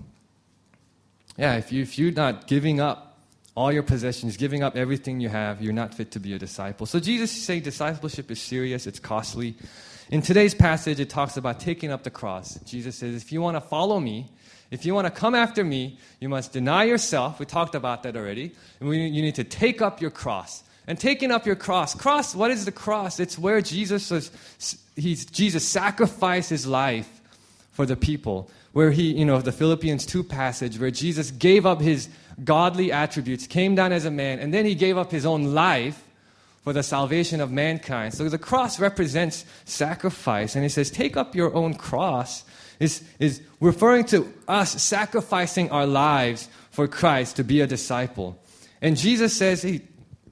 yeah, if, you, if you're not giving up all your possessions, giving up everything you have, you're not fit to be a disciple. So Jesus is saying discipleship is serious, it's costly. In today's passage, it talks about taking up the cross. Jesus says, if you want to follow me, if you want to come after me, you must deny yourself. We talked about that already. And we, you need to take up your cross. And taking up your cross. Cross, what is the cross? It's where Jesus was, he's, Jesus sacrificed his life for the people. Where he, you know, the Philippians two passage, where Jesus gave up his godly attributes, came down as a man, and then he gave up his own life for the salvation of mankind. So the cross represents sacrifice. And he says, take up your own cross. Is, is referring to us sacrificing our lives for Christ to be a disciple. And Jesus says, hey,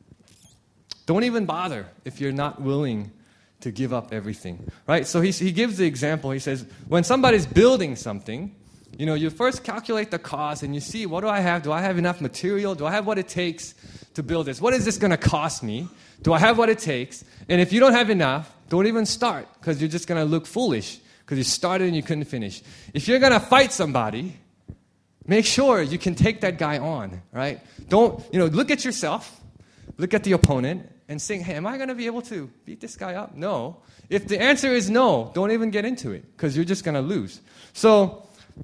don't even bother if you're not willing to give up everything. Right? So he, he gives the example. He says, when somebody's building something, you know, you first calculate the cost and you see, what do I have? Do I have enough material? Do I have what it takes to build this? What is this going to cost me? Do I have what it takes? And if you don't have enough, don't even start, because you're just going to look foolish. Because you started and you couldn't finish. If you're going to fight somebody, make sure you can take that guy on, right? Don't, you know, look at yourself, look at the opponent, and think, hey, am I going to be able to beat this guy up? No. If the answer is no, don't even get into it, because you're just going to lose. So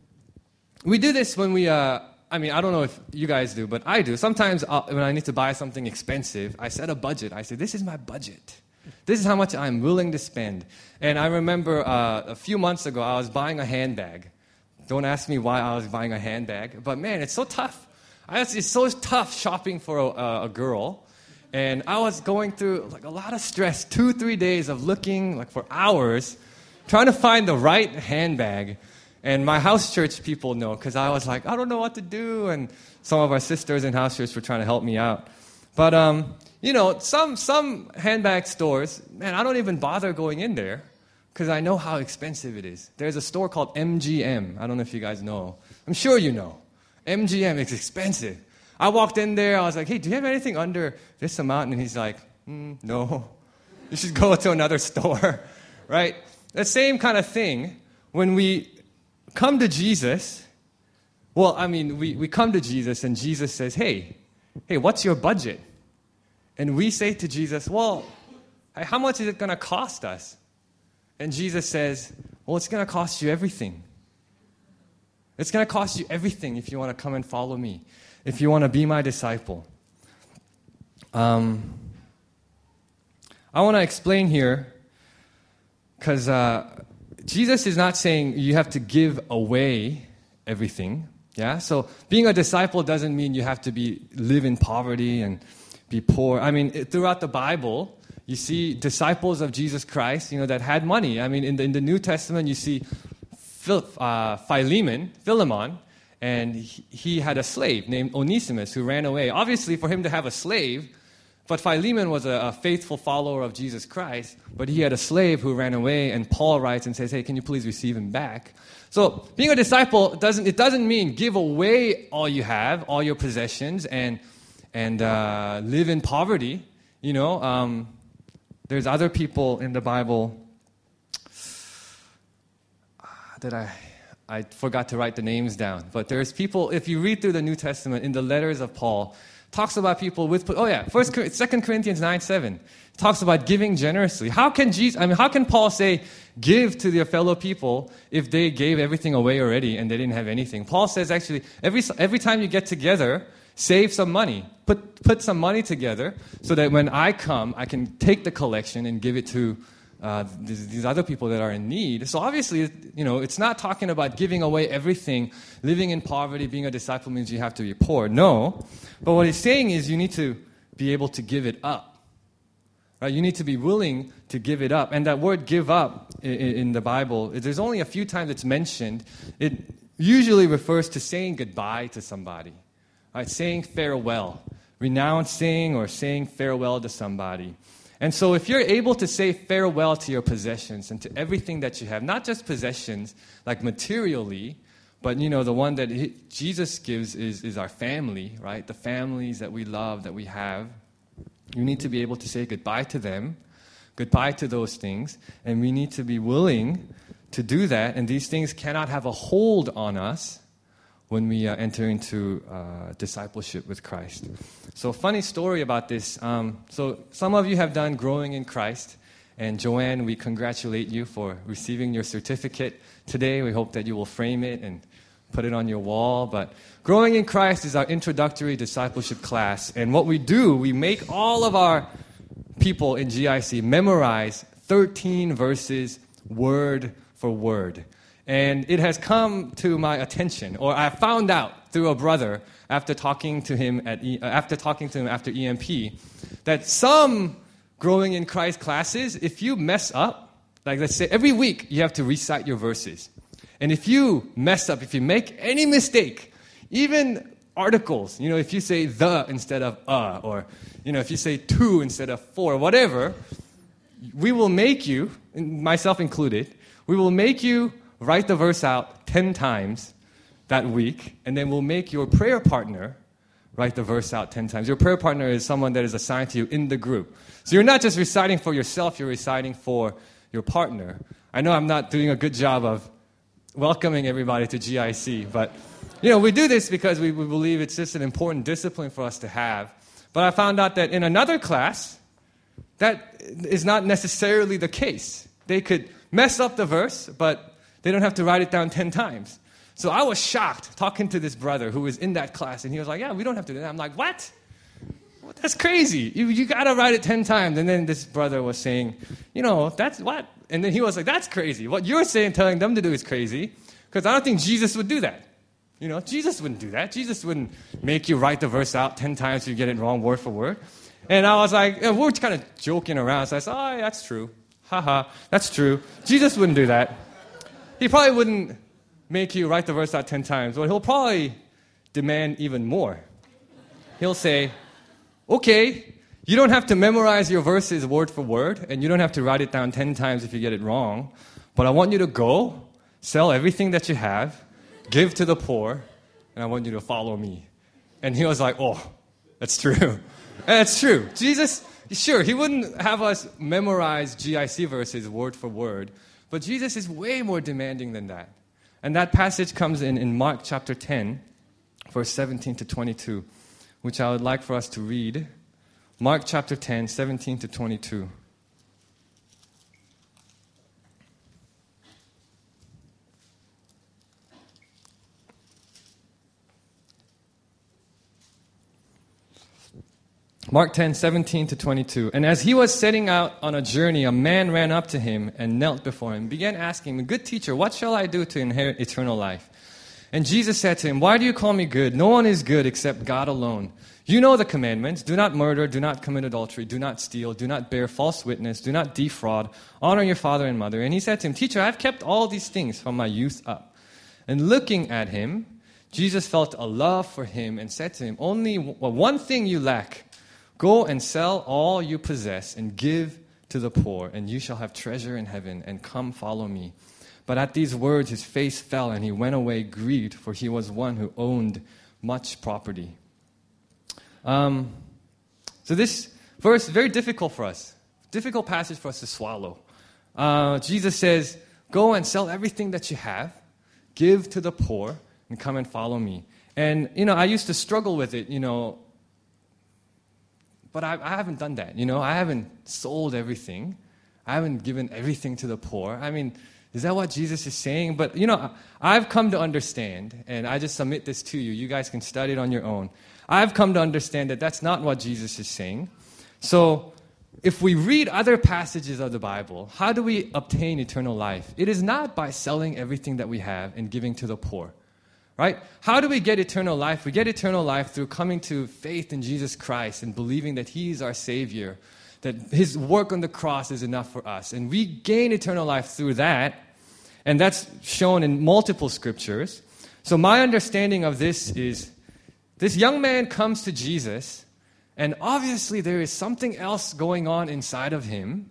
we do this when we, uh, I mean, I don't know if you guys do, but I do. Sometimes I'll, when I need to buy something expensive, I set a budget. I say, this is my budget. This is how much I'm willing to spend. And I remember uh, a few months ago, I was buying a handbag. Don't ask me why I was buying a handbag. But man, it's so tough. I was, it's so tough shopping for a, a girl. And I was going through like a lot of stress, two, three days of looking like for hours, trying to find the right handbag. And my house church people know, because I was like, I don't know what to do. And some of our sisters in house church were trying to help me out. But, um, you know, some some handbag stores, man, I don't even bother going in there because I know how expensive it is. There's a store called M G M. I don't know if you guys know. I'm sure you know. M G M is expensive. I walked in there. I was like, hey, do you have anything under this amount? And he's like, mm, no. You should go to another store, right? The same kind of thing when we come to Jesus. Well, I mean, we, we come to Jesus and Jesus says, hey, hey, what's your budget? And we say to Jesus, well, how much is it going to cost us? And Jesus says, well, it's going to cost you everything. It's going to cost you everything if you want to come and follow me, if you want to be my disciple. Um, I want to explain here, because uh, Jesus is not saying you have to give away everything. Yeah, so being a disciple doesn't mean you have to be live in poverty and be poor. I mean, throughout the Bible, you see disciples of Jesus Christ, you know, that had money. I mean, in the, in the New Testament, you see Phil, uh, Philemon, Philemon, and he, he had a slave named Onesimus who ran away. Obviously, for him to have a slave, but Philemon was a, a faithful follower of Jesus Christ, but he had a slave who ran away, and Paul writes and says, hey, can you please receive him back? So being a disciple, doesn't it doesn't mean give away all you have, all your possessions, and and uh, live in poverty. You know, um, there's other people in the Bible that I I forgot to write the names down. But there's people, if you read through the New Testament, in the letters of Paul, talks about people with, oh yeah, First, Second Corinthians nine seven talks about giving generously. How can Jesus, I mean, how can Paul say, give to their fellow people if they gave everything away already and they didn't have anything? Paul says actually, every every time you get together, save some money. Put, put some money together so that when I come, I can take the collection and give it to uh, these, these other people that are in need. So obviously, you know, it's not talking about giving away everything. Living in poverty, being a disciple means you have to be poor. No. But what he's saying is you need to be able to give it up. Right? You need to be willing to give it up. And that word give up in, in the Bible, there's only a few times it's mentioned. It usually refers to saying goodbye to somebody. Right? Saying farewell. Renouncing or saying farewell to somebody. And so if you're able to say farewell to your possessions and to everything that you have, not just possessions like materially, but you know the one that he, Jesus gives is, is our family, right? The families that we love, that we have. You need to be able to say goodbye to them, goodbye to those things, and we need to be willing to do that. And these things cannot have a hold on us when we uh, enter into uh, discipleship with Christ. So, funny story about this. Um, so, some of you have done Growing in Christ, and Joanne, we congratulate you for receiving your certificate today. We hope that you will frame it and put it on your wall. But Growing in Christ is our introductory discipleship class. And what we do, we make all of our people in G I C memorize thirteen verses word for word. And it has come to my attention, or I found out through a brother after talking to him at e, uh, after talking to him after E M P, that some Growing in Christ classes, if you mess up, like let's say every week you have to recite your verses. And if you mess up, if you make any mistake, even articles, you know, if you say the instead of uh, or, you know, if you say two instead of four, whatever, we will make you, myself included, we will make you write the verse out ten times that week, and then we'll make your prayer partner write the verse out ten times. Your prayer partner is someone that is assigned to you in the group. So you're not just reciting for yourself, you're reciting for your partner. I know I'm not doing a good job of welcoming everybody to G I C, but you know, we do this because we, we believe it's just an important discipline for us to have. But I found out that in another class, that is not necessarily the case. They could mess up the verse, but they don't have to write it down ten times. So I was shocked talking to this brother who was in that class, and he was like, yeah, we don't have to do that. I'm like, what? Well, that's crazy. You, you got to write it ten times. And then this brother was saying, you know, that's what? And then he was like, that's crazy. What you're saying, telling them to do is crazy, because I don't think Jesus would do that. You know, Jesus wouldn't do that. Jesus wouldn't make you write the verse out ten times so you get it wrong word for word. And I was like, we we're kind of joking around. So I said, oh, yeah, that's true. Haha, that's true. Jesus wouldn't do that. He probably wouldn't make you write the verse out ten times, but he'll probably demand even more. He'll say, okay, you don't have to memorize your verses word for word, and you don't have to write it down ten times if you get it wrong, but I want you to go, sell everything that you have, give to the poor, and I want you to follow me. And he was like, oh, that's true. And that's true. Jesus, sure, he wouldn't have us memorize G I C verses word for word, but Jesus is way more demanding than that. And that passage comes in in Mark chapter ten, verse seventeen to twenty-two, which I would like for us to read. Mark chapter ten, seventeen to twenty-two. Mark ten, seventeen to twenty-two. And as he was setting out on a journey, a man ran up to him and knelt before him, began asking him, good teacher, what shall I do to inherit eternal life? And Jesus said to him, why do you call me good? No one is good except God alone. You know the commandments. Do not murder, do not commit adultery, do not steal, do not bear false witness, do not defraud, honor your father and mother. And he said to him, teacher, I've kept all these things from my youth up. And looking at him, Jesus felt a love for him and said to him, only one thing you lack. Go and sell all you possess and give to the poor, and you shall have treasure in heaven, and come follow me. But at these words his face fell, and he went away grieved, for he was one who owned much property. Um, so this verse is very difficult for us, difficult passage for us to swallow. Uh, Jesus says, go and sell everything that you have, give to the poor, and come and follow me. And, you know, I used to struggle with it, you know, but I, I haven't done that, you know. I haven't sold everything. I haven't given everything to the poor. I mean, Is that what Jesus is saying? But, you know, I've come to understand, and I just submit this to you. You guys can study it on your own. I've come to understand that that's not what Jesus is saying. So if we read other passages of the Bible, how do we obtain eternal life? It is not by selling everything that we have and giving to the poor, right? How do we get eternal life? We get eternal life through coming to faith in Jesus Christ and believing that He is our Savior, that His work on the cross is enough for us. And we gain eternal life through that, and that's shown in multiple scriptures. So my understanding of this is, this young man comes to Jesus, and obviously there is something else going on inside of him.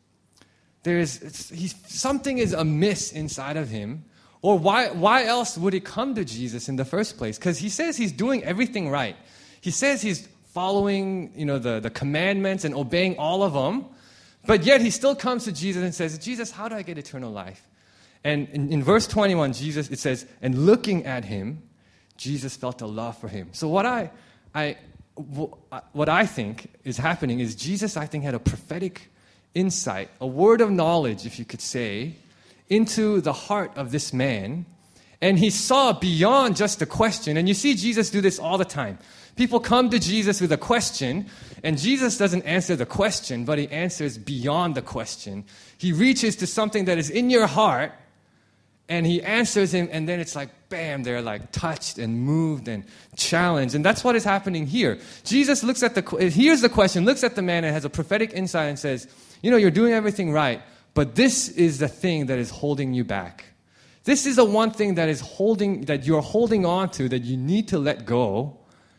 There is he's, something is amiss inside of him. Or why, why else would he come to Jesus in the first place? Because he says he's doing everything right. He says he's following, you know, the, the commandments and obeying all of them. But yet he still comes to Jesus and says, Jesus, how do I get eternal life? And in, in verse twenty-one, Jesus, it says, and looking at him, Jesus felt a love for him. So what I, I, what I think is happening is Jesus, I think, had a prophetic insight, a word of knowledge, if you could say, into the heart of this man. And he saw beyond just the question. And you see Jesus do this all the time. People come to Jesus with a question, and Jesus doesn't answer the question, but he answers beyond the question. He reaches to something that is in your heart, and he answers him, and then it's like, bam, they're like touched and moved and challenged. And that's what is happening here. Jesus looks at the, here's the question, looks at the man and has a prophetic insight and says, you know, you're doing everything right, but this is the thing that is holding you back. This is the one thing that is holding, that you're holding on to, that you need to let go,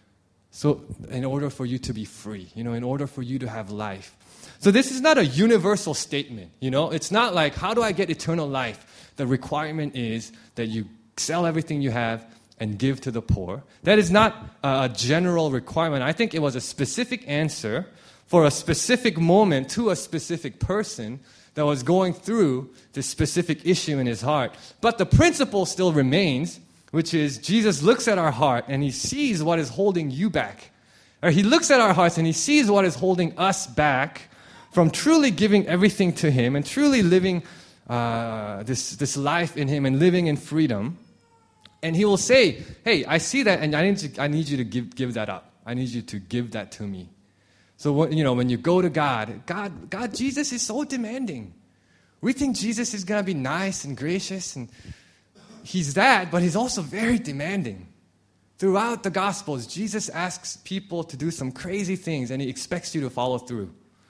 so in order for you to be free, you know, in order for you to have life. So this is not a universal statement, you know. It's not like, how do I get eternal life? The requirement is that you sell everything you have and give to the poor. That is not a general requirement. I think it was a specific answer for a specific moment to a specific person that was going through this specific issue in his heart. But the principle still remains, which is Jesus looks at our heart and he sees what is holding you back. Or he looks at our hearts and he sees what is holding us back from truly giving everything to him and truly living uh, this, this life in him and living in freedom. And he will say, hey, I see that and I need, to, I need you to give, give that up. I need you to give that to me. So, what, you know, when you go to God, God, God, Jesus is so demanding. We think Jesus is going to be nice and gracious, and he's that, but he's also very demanding. Throughout the Gospels, Jesus asks people to do some crazy things, and he expects you to follow through.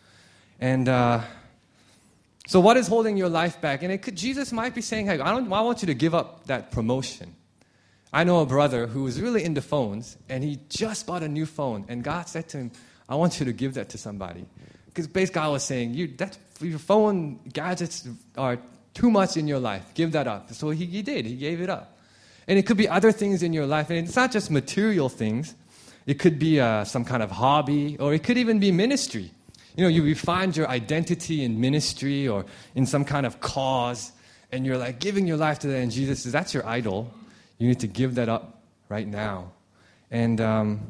And uh, so what is holding your life back? And it could, Jesus might be saying, hey, I, don't, I want you to give up that promotion. I know a brother who was really into phones, and he just bought a new phone, and God said to him, I want you to give that to somebody. Because basically God was saying, you, that, your phone gadgets are too much in your life. Give that up. So he, he did. He gave it up. And it could be other things in your life. And it's not just material things. It could be uh, some kind of hobby, or it could even be ministry. You know, you, you find your identity in ministry or in some kind of cause, and you're like giving your life to that, and Jesus says, that's your idol. You need to give that up right now. And um,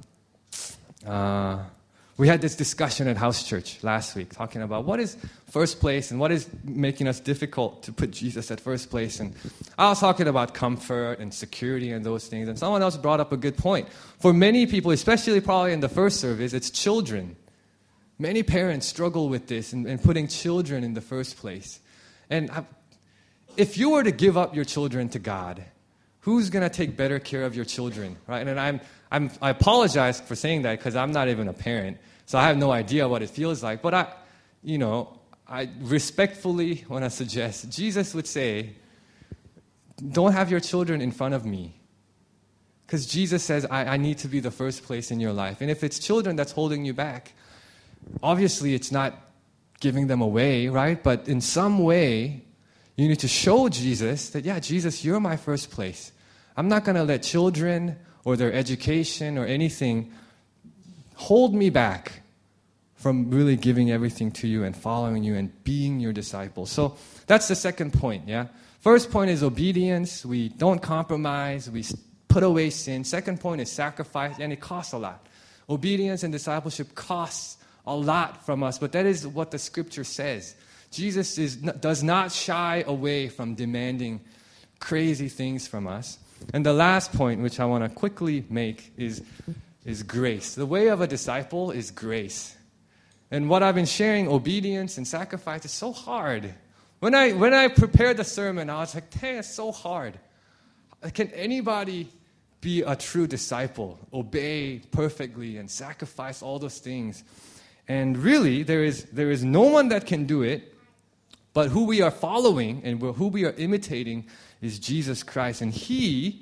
uh, we had this discussion at House Church last week, talking about what is first place and what is making us difficult to put Jesus at first place. And I was talking about comfort and security and those things. And someone else brought up a good point. For many people, especially probably in the first service, it's children. Many parents struggle with this and, and putting children in the first place. And I, if you were to give up your children to God, who's going to take better care of your children, right? And I'm, I'm, I apologize for saying that because I'm not even a parent, so I have no idea what it feels like. But I, you know, I respectfully want to suggest Jesus would say, don't have your children in front of me. Because Jesus says, I, I need to be the first place in your life. And if it's children that's holding you back, obviously it's not giving them away, right? But in some way, you need to show Jesus that, yeah, Jesus, you're my first place. I'm not going to let children or their education or anything hold me back from really giving everything to you and following you and being your disciple. So that's the second point, yeah? First point is obedience. We don't compromise. We put away sin. Second point is sacrifice, and it costs a lot. Obedience and discipleship costs a lot from us, but that is what the Scripture says. Jesus is, does not shy away from demanding crazy things from us. And the last point, which I want to quickly make, is, is grace. The way of a disciple is grace. And what I've been sharing, obedience and sacrifice, is so hard. When I when I prepared the sermon, I was like, dang, it's so hard. Can anybody be a true disciple, obey perfectly and sacrifice all those things? And really, there is there is no one that can do it, but who we are following and who we are imitating is Jesus Christ. And he,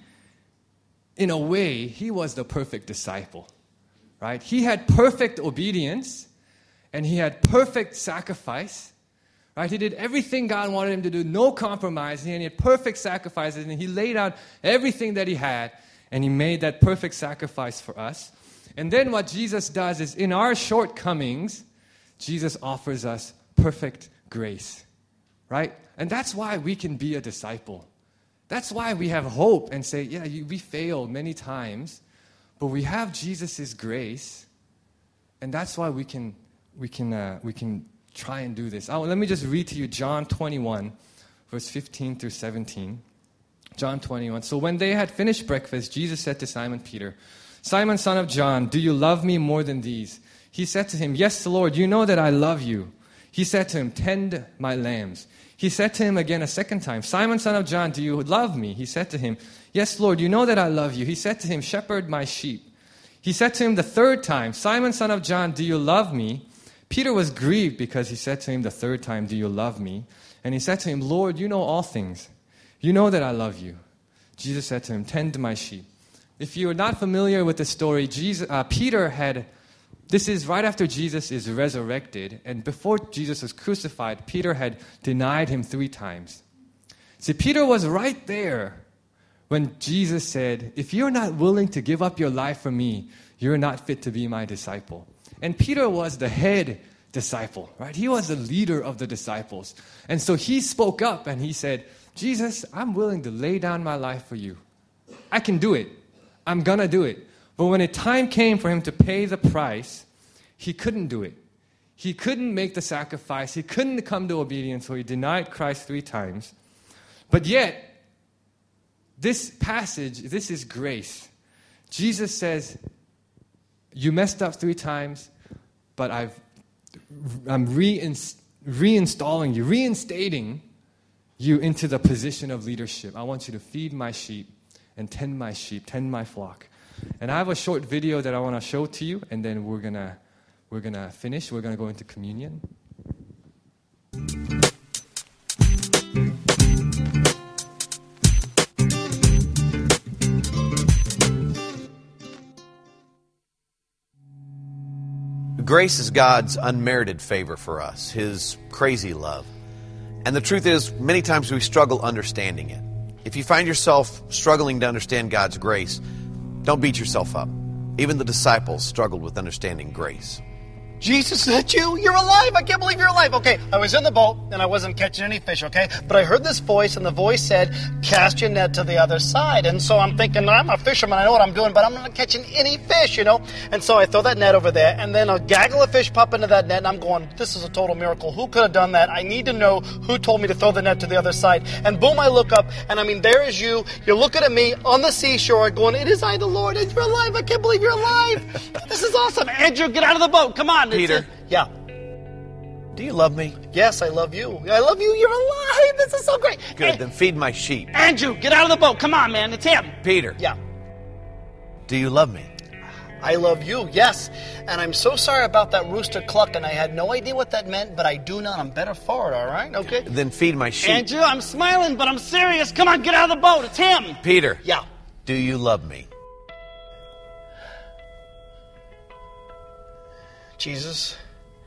in a way, he was the perfect disciple, right? He had perfect obedience, and he had perfect sacrifice, right? He did everything God wanted him to do, no compromise, and he had perfect sacrifices, and he laid out everything that he had, and he made that perfect sacrifice for us. And then what Jesus does is, in our shortcomings, Jesus offers us perfect grace, right? And that's why we can be a disciple. That's why we have hope and say, yeah, you, we failed many times, but we have Jesus' grace, and that's why we can we can uh, we can try and do this. Oh, let me just read to you John twenty-one, verse fifteen through seventeen. John twenty-one. So when they had finished breakfast, Jesus said to Simon Peter, Simon, son of John, do you love me more than these? He said to him, yes, Lord, you know that I love you. He said to him, tend my lambs. He said to him again a second time, Simon, son of John, do you love me? He said to him, yes, Lord, you know that I love you. He said to him, shepherd my sheep. He said to him the third time, Simon, son of John, do you love me? Peter was grieved because he said to him the third time, do you love me? And he said to him, Lord, you know all things. You know that I love you. Jesus said to him, tend my sheep. If you are not familiar with the story, Jesus, uh, Peter had, this is right after Jesus is resurrected, and before Jesus was crucified, Peter had denied him three times. See, Peter was right there when Jesus said, if you're not willing to give up your life for me, you're not fit to be my disciple. And Peter was the head disciple, right? He was the leader of the disciples. And so he spoke up and he said, Jesus, I'm willing to lay down my life for you. I can do it. I'm going to do it. But when a time came for him to pay the price, he couldn't do it. He couldn't make the sacrifice. He couldn't come to obedience, so he denied Christ three times. But yet, this passage, this is grace. Jesus says, you messed up three times, but I've, I'm reinst- reinstalling you, reinstating you into the position of leadership. I want you to feed my sheep and tend my sheep, tend my flock. And I have a short video that I want to show to you, and then we're gonna we're gonna finish. We're gonna go into communion. Grace is God's unmerited favor for us, His crazy love. And the truth is, many times we struggle understanding it. If you find yourself struggling to understand God's grace, don't beat yourself up. Even the disciples struggled with understanding grace. Jesus, is that you? You're alive. I can't believe you're alive. Okay, I was in the boat and I wasn't catching any fish, okay? But I heard this voice and the voice said, cast your net to the other side. And so I'm thinking, I'm a fisherman, I know what I'm doing, but I'm not catching any fish, you know? And so I throw that net over there and then a gaggle of fish pop into that net and I'm going, this is a total miracle. Who could have done that? I need to know who told me to throw the net to the other side. And boom, I look up and I mean, there is you. You're looking at me on the seashore going, it is I, the Lord, and you're alive. I can't believe you're alive. This is awesome. Andrew, get out of the boat. Come on. Peter. Yeah. Do you love me? Yes, I love you. I love you. You're alive. This is so great. Good, And- then feed my sheep. Andrew, get out of the boat. Come on, man. It's him. Peter. Yeah. Do you love me? I love you, yes. And I'm so sorry about that rooster clucking. I had no idea what that meant, but I do now. I'm better for it, all right? Okay? Then feed my sheep. Andrew, I'm smiling, but I'm serious. Come on, get out of the boat. It's him. Peter. Yeah. Do you love me? Jesus,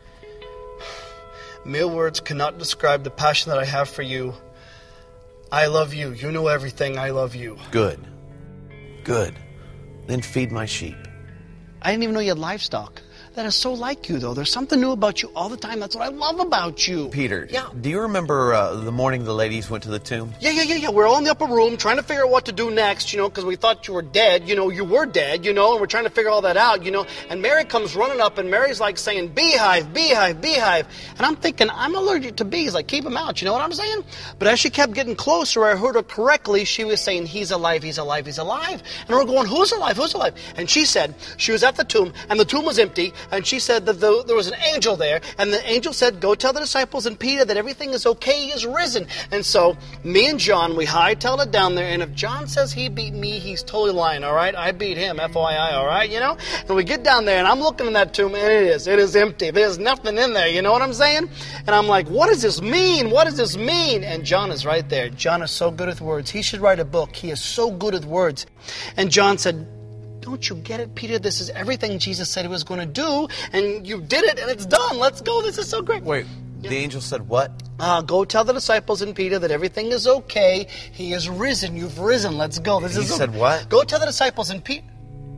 mere words cannot describe the passion that I have for you. I love you. You know everything. I love you. Good. Good. Then feed my sheep. I didn't even know you had livestock. that is so like you, though. There's something new about you all the time. That's what I love about you. Peter, Yeah. do you remember uh, the morning the ladies went to the tomb? Yeah, yeah, yeah, yeah. We're all in the upper room trying to figure out what to do next, you know, because we thought you were dead. You know, you were dead, you know, and we're trying to figure all that out, you know. And Mary comes running up, and Mary's like saying, beehive, beehive, beehive. And I'm thinking, I'm allergic to bees. Like, keep them out, you know what I'm saying? But as she kept getting closer, I heard her correctly. She was saying, he's alive, he's alive, he's alive. And we're going, who's alive, who's alive? And she said, she was at the tomb, and the tomb was empty, and she said that the, there was an angel there, and the angel said, go tell the disciples and Peter that everything is okay, he is risen. And so, me and John, we hightailed it down there, and if John says he beat me, he's totally lying, all right? I beat him, F Y I, all right, you know? And we get down there, and I'm looking in that tomb, and it is, it is empty. There's nothing in there, you know what I'm saying? And I'm like, what does this mean? What does this mean? And John is right there. John is so good with words. He should write a book. He is so good with words. And John said, don't you get it, Peter? This is everything Jesus said he was going to do, and you did it, and it's done. Let's go. This is so great. Wait, Yeah. the angel said what? Uh, go tell the disciples and Peter that everything is okay. He is risen. You've risen. Let's go. This He is said what? Go tell the disciples and Peter.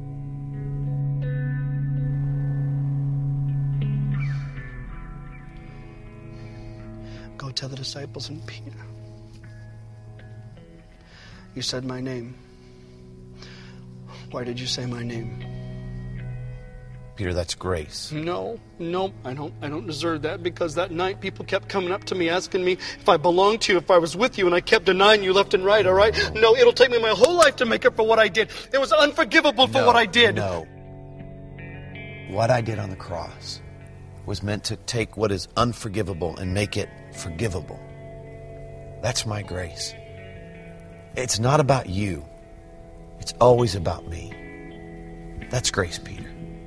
Go tell the disciples and Peter. You said my name. Why did you say my name? Peter, that's grace. No, no, I don't I don't deserve that, because that night people kept coming up to me asking me if I belonged to you, if I was with you, and I kept denying you left and right, all right? No, it'll take me my whole life to make up for what I did. It was unforgivable for No, what I did. No. What I did on the cross was meant to take what is unforgivable and make it forgivable. That's my grace. It's not about you. It's always about me. That's grace, Peter.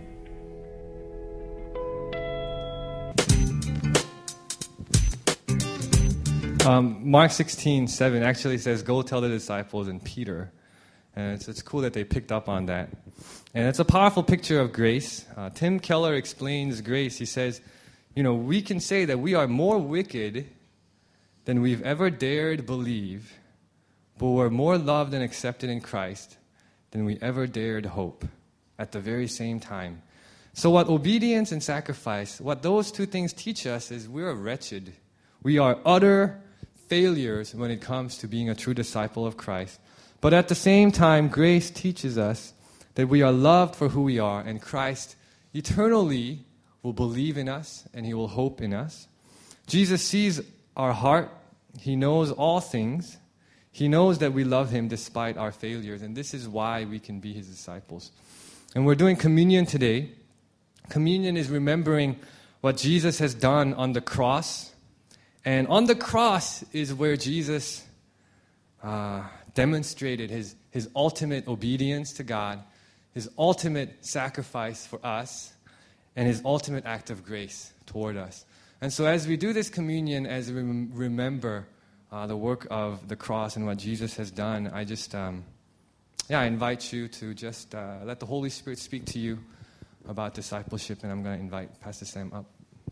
Um, Mark sixteen seven actually says, go tell the disciples and Peter. And it's, it's cool that they picked up on that. And it's a powerful picture of grace. Uh, Tim Keller explains grace. He says, you know, we can say that we are more wicked than we've ever dared believe, but we're more loved and accepted in Christ than we ever dared hope at the very same time. So what obedience and sacrifice, what those two things teach us is we're wretched. We are utter failures when it comes to being a true disciple of Christ. But at the same time, grace teaches us that we are loved for who we are, and Christ eternally will believe in us and he will hope in us. Jesus sees our heart. He knows all things. He knows that we love him despite our failures, and this is why we can be his disciples. And we're doing communion today. Communion is remembering what Jesus has done on the cross. And on the cross is where Jesus uh, demonstrated his, his ultimate obedience to God, his ultimate sacrifice for us, and his ultimate act of grace toward us. And so as we do this communion, as we rem- remember uh, the work of the cross and what Jesus has done, I just, um, yeah, I invite you to just uh, let the Holy Spirit speak to you about discipleship, and I'm going to invite Pastor Sam up.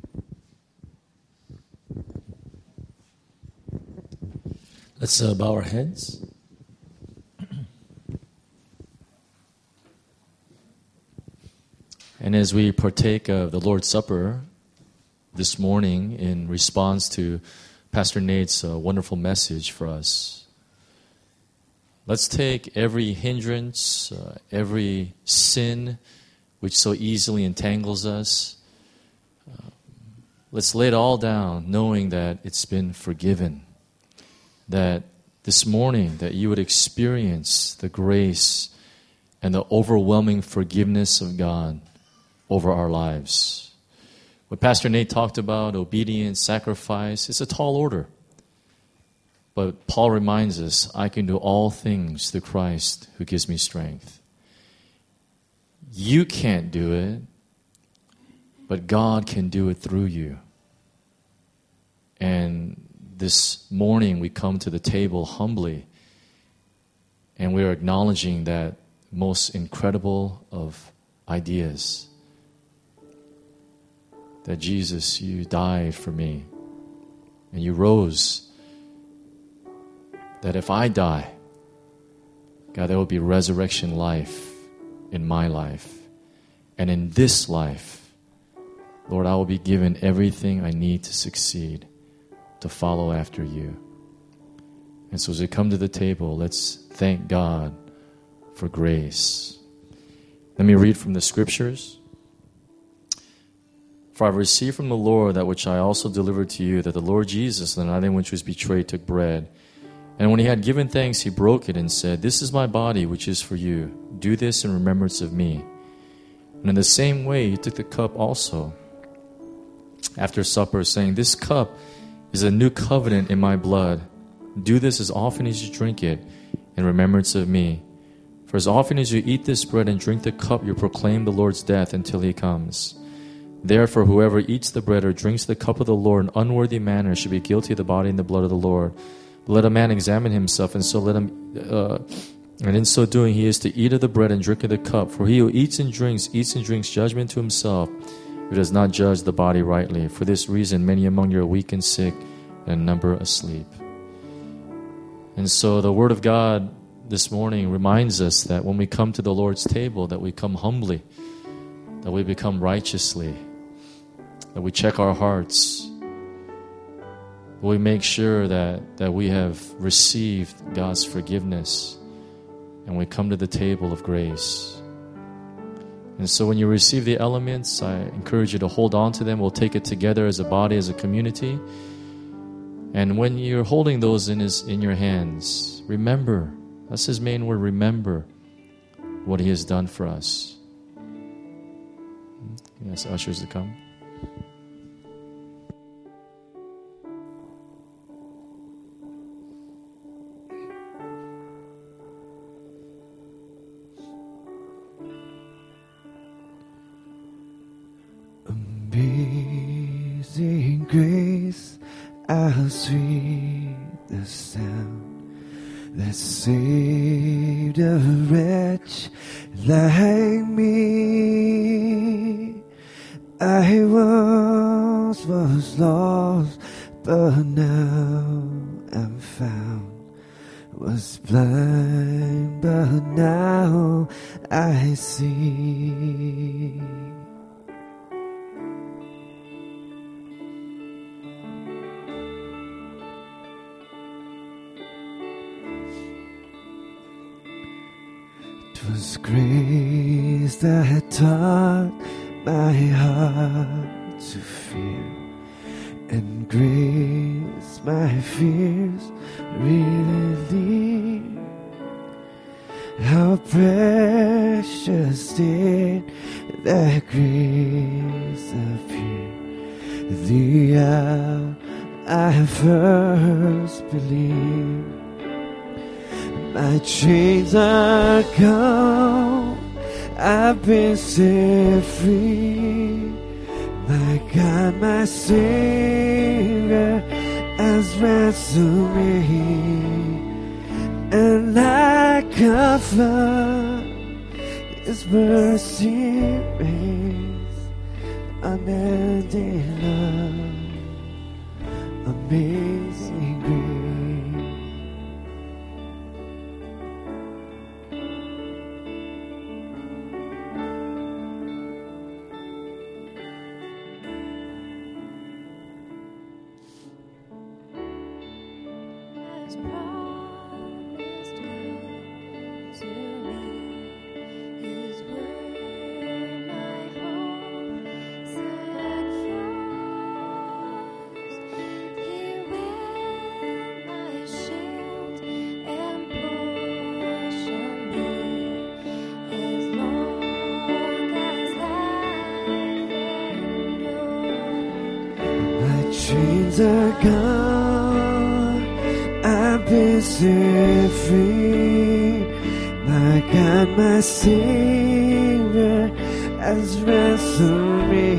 Let's uh, bow our heads. And as we partake of the Lord's Supper this morning in response to Pastor Nate's uh, wonderful message for us, let's take every hindrance, uh, every sin which so easily entangles us, uh, let's lay it all down knowing that it's been forgiven. That this morning that you would experience the grace and the overwhelming forgiveness of God over our lives. What Pastor Nate talked about, obedience, sacrifice, it's a tall order. But Paul reminds us, I can do all things through Christ who gives me strength. You can't do it, but God can do it through you. And this morning we come to the table humbly, and we are acknowledging that most incredible of ideas, that Jesus, you died for me, and you rose, that if I die, God, there will be resurrection life in my life, and in this life, Lord, I will be given everything I need to succeed, to follow after you. And so as we come to the table, let's thank God for grace. Let me read from the scriptures. For I received from the Lord that which I also delivered to you, that the Lord Jesus, the night in which he was betrayed, took bread. And when he had given thanks, he broke it and said, "This is my body, which is for you. Do this in remembrance of me." And in the same way, he took the cup also after supper, saying, "This cup is a new covenant in my blood. Do this as often as you drink it in remembrance of me. For as often as you eat this bread and drink the cup, you proclaim the Lord's death until he comes. Therefore, whoever eats the bread or drinks the cup of the Lord in unworthy manner should be guilty of the body and the blood of the Lord. But let a man examine himself, and so let him, uh, and in so doing, he is to eat of the bread and drink of the cup. For he who eats and drinks, eats and drinks judgment to himself, who does not judge the body rightly. For this reason, many among you are weak and sick, and a number asleep." And so the Word of God this morning reminds us that when we come to the Lord's table, that we come humbly, that we become righteously, that we check our hearts, that we make sure that, that we have received God's forgiveness, and we come to the table of grace. And so when you receive the elements, I encourage you to hold on to them. We'll take it together as a body, as a community. And when you're holding those in his, in your hands, remember, that's his main word, remember what he has done for us. Yes, ushers to come. Amazing grace, how sweet the sound that saved a wretch like me. I once was lost, but now I'm found. Was blind, but now I see. Was grace that had taught my heart to fear, and grace my fears relieved. How precious did that grace appear the hour I first believed. My chains are gone, I've been set free. My God, my Savior has ransomed me, and like a flood, His mercy reigns, unending love, amazing grace. Chains are gone, I've been set free. My God, my Savior has ransomed me,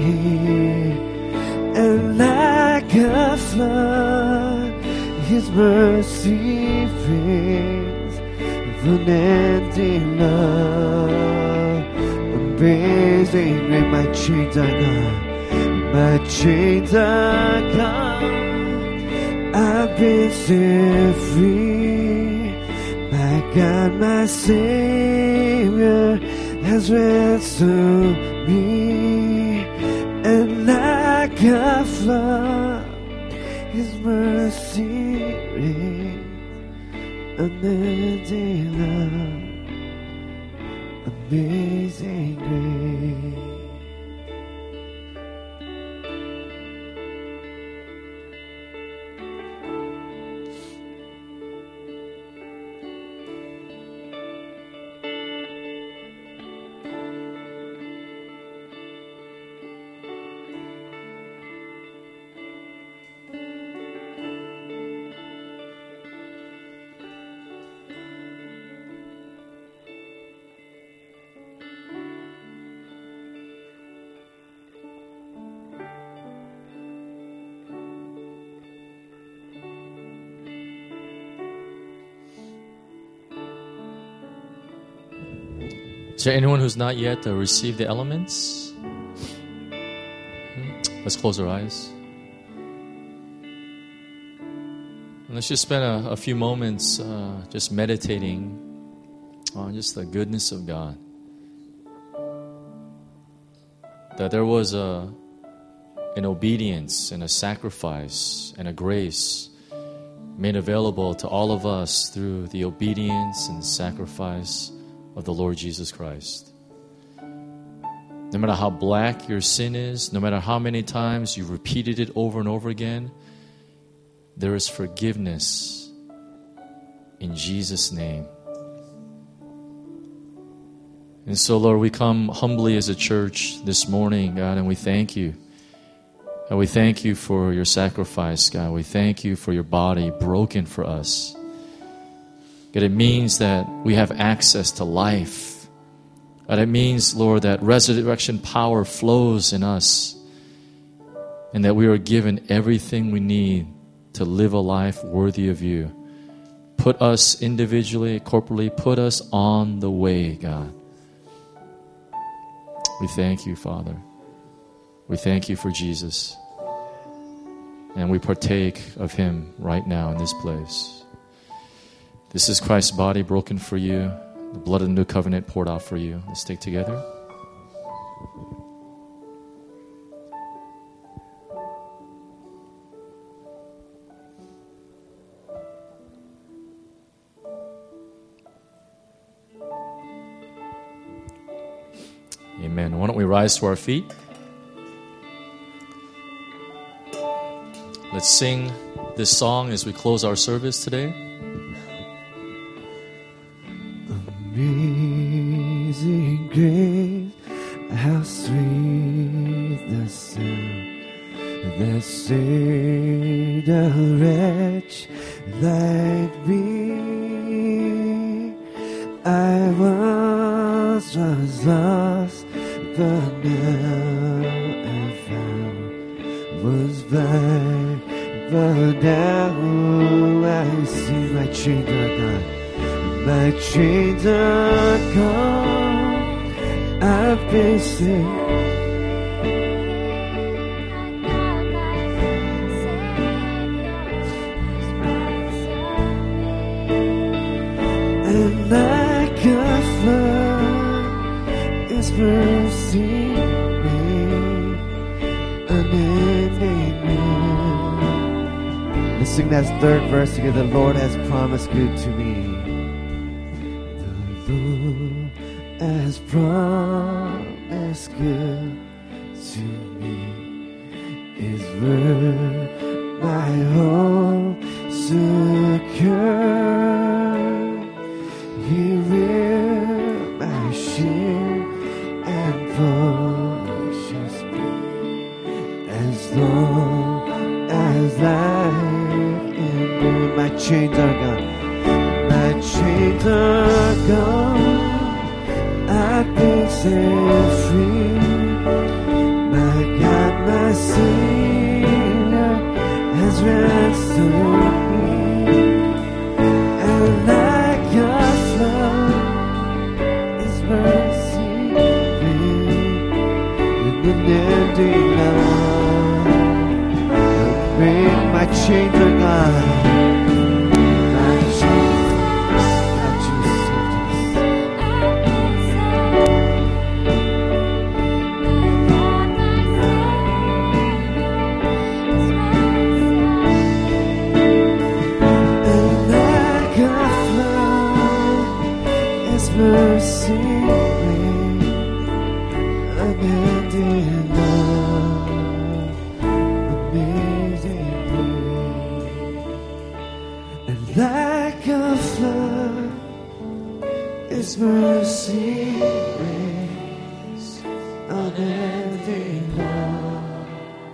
and like a flood, His mercy reigns, unending love, amazing grace. My chains are gone. My chains are gone, I've been set free. My God, my Savior has ransomed me, and I like a flood, His mercy reigns, unending love, amazing grace. Is there anyone who's not yet uh, received the elements? Let's close our eyes. And let's just spend a, a few moments uh, just meditating on just the goodness of God. That there was a, an obedience and a sacrifice and a grace made available to all of us through the obedience and sacrifice of the Lord Jesus Christ. No matter how black your sin is, no matter how many times you've repeated it over and over again, there is forgiveness in Jesus' name. And so, Lord, we come humbly as a church this morning, God, and we thank you. And we thank you for your sacrifice, God. We thank you for your body broken for us. God, it means that we have access to life. God, it means, Lord, that resurrection power flows in us and that we are given everything we need to live a life worthy of you. Put us individually, corporately, put us on the way, God. We thank you, Father. We thank you for Jesus. And we partake of him right now in this place. This is Christ's body broken for you, the blood of the new covenant poured out for you. Let's take together. Amen. Why don't we rise to our feet? Let's sing this song as we close our service today. Amazing grace, how sweet the sound that saved a wretch like me. I once was lost, but now I'm found. Was blind, but now I see my chains are gone. My chains are gone, I've been saved. And like a flood, His mercy made unending. Let's sing that third verse together. The Lord has promised good to me. Has promised good to me. His word, my hope secure. He will my shield and fortress be. As long as life endures, my chains are gone. My chains are gone. I've been set free. My God, my Savior has ransomed me. And like a flood, His mercy in the ending love. My chains are gone. And like a flood, His mercy reigns on every love,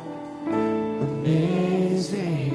amazing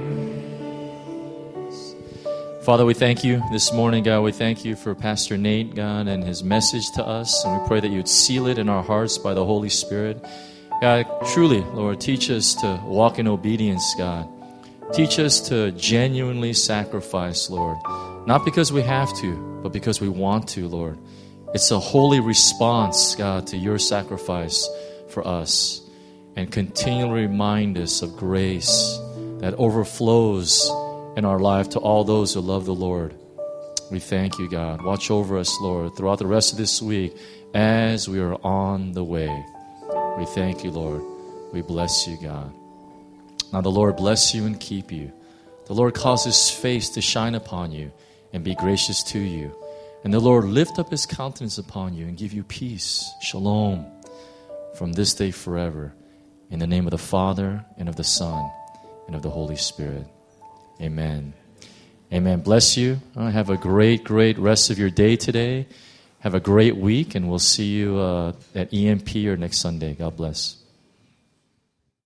grace. Father, we thank you this morning, God. We thank you for Pastor Nate, God, and his message to us. And we pray that you would seal it in our hearts by the Holy Spirit. God, truly, Lord, teach us to walk in obedience, God. Teach us to genuinely sacrifice, Lord. Not because we have to, but because we want to, Lord. It's a holy response, God, to your sacrifice for us. And continually remind us of grace that overflows in our life to all those who love the Lord. We thank you, God. Watch over us, Lord, throughout the rest of this week as we are on the way. We thank you, Lord. We bless you, God. Now the Lord bless you and keep you. The Lord cause His face to shine upon you and be gracious to you. And the Lord lift up His countenance upon you and give you peace, shalom, from this day forever. In the name of the Father, and of the Son, and of the Holy Spirit. Amen. Amen. Bless you. Uh, have a great, great rest of your day today. Have a great week, and we'll see you uh, at E M P or next Sunday. God bless.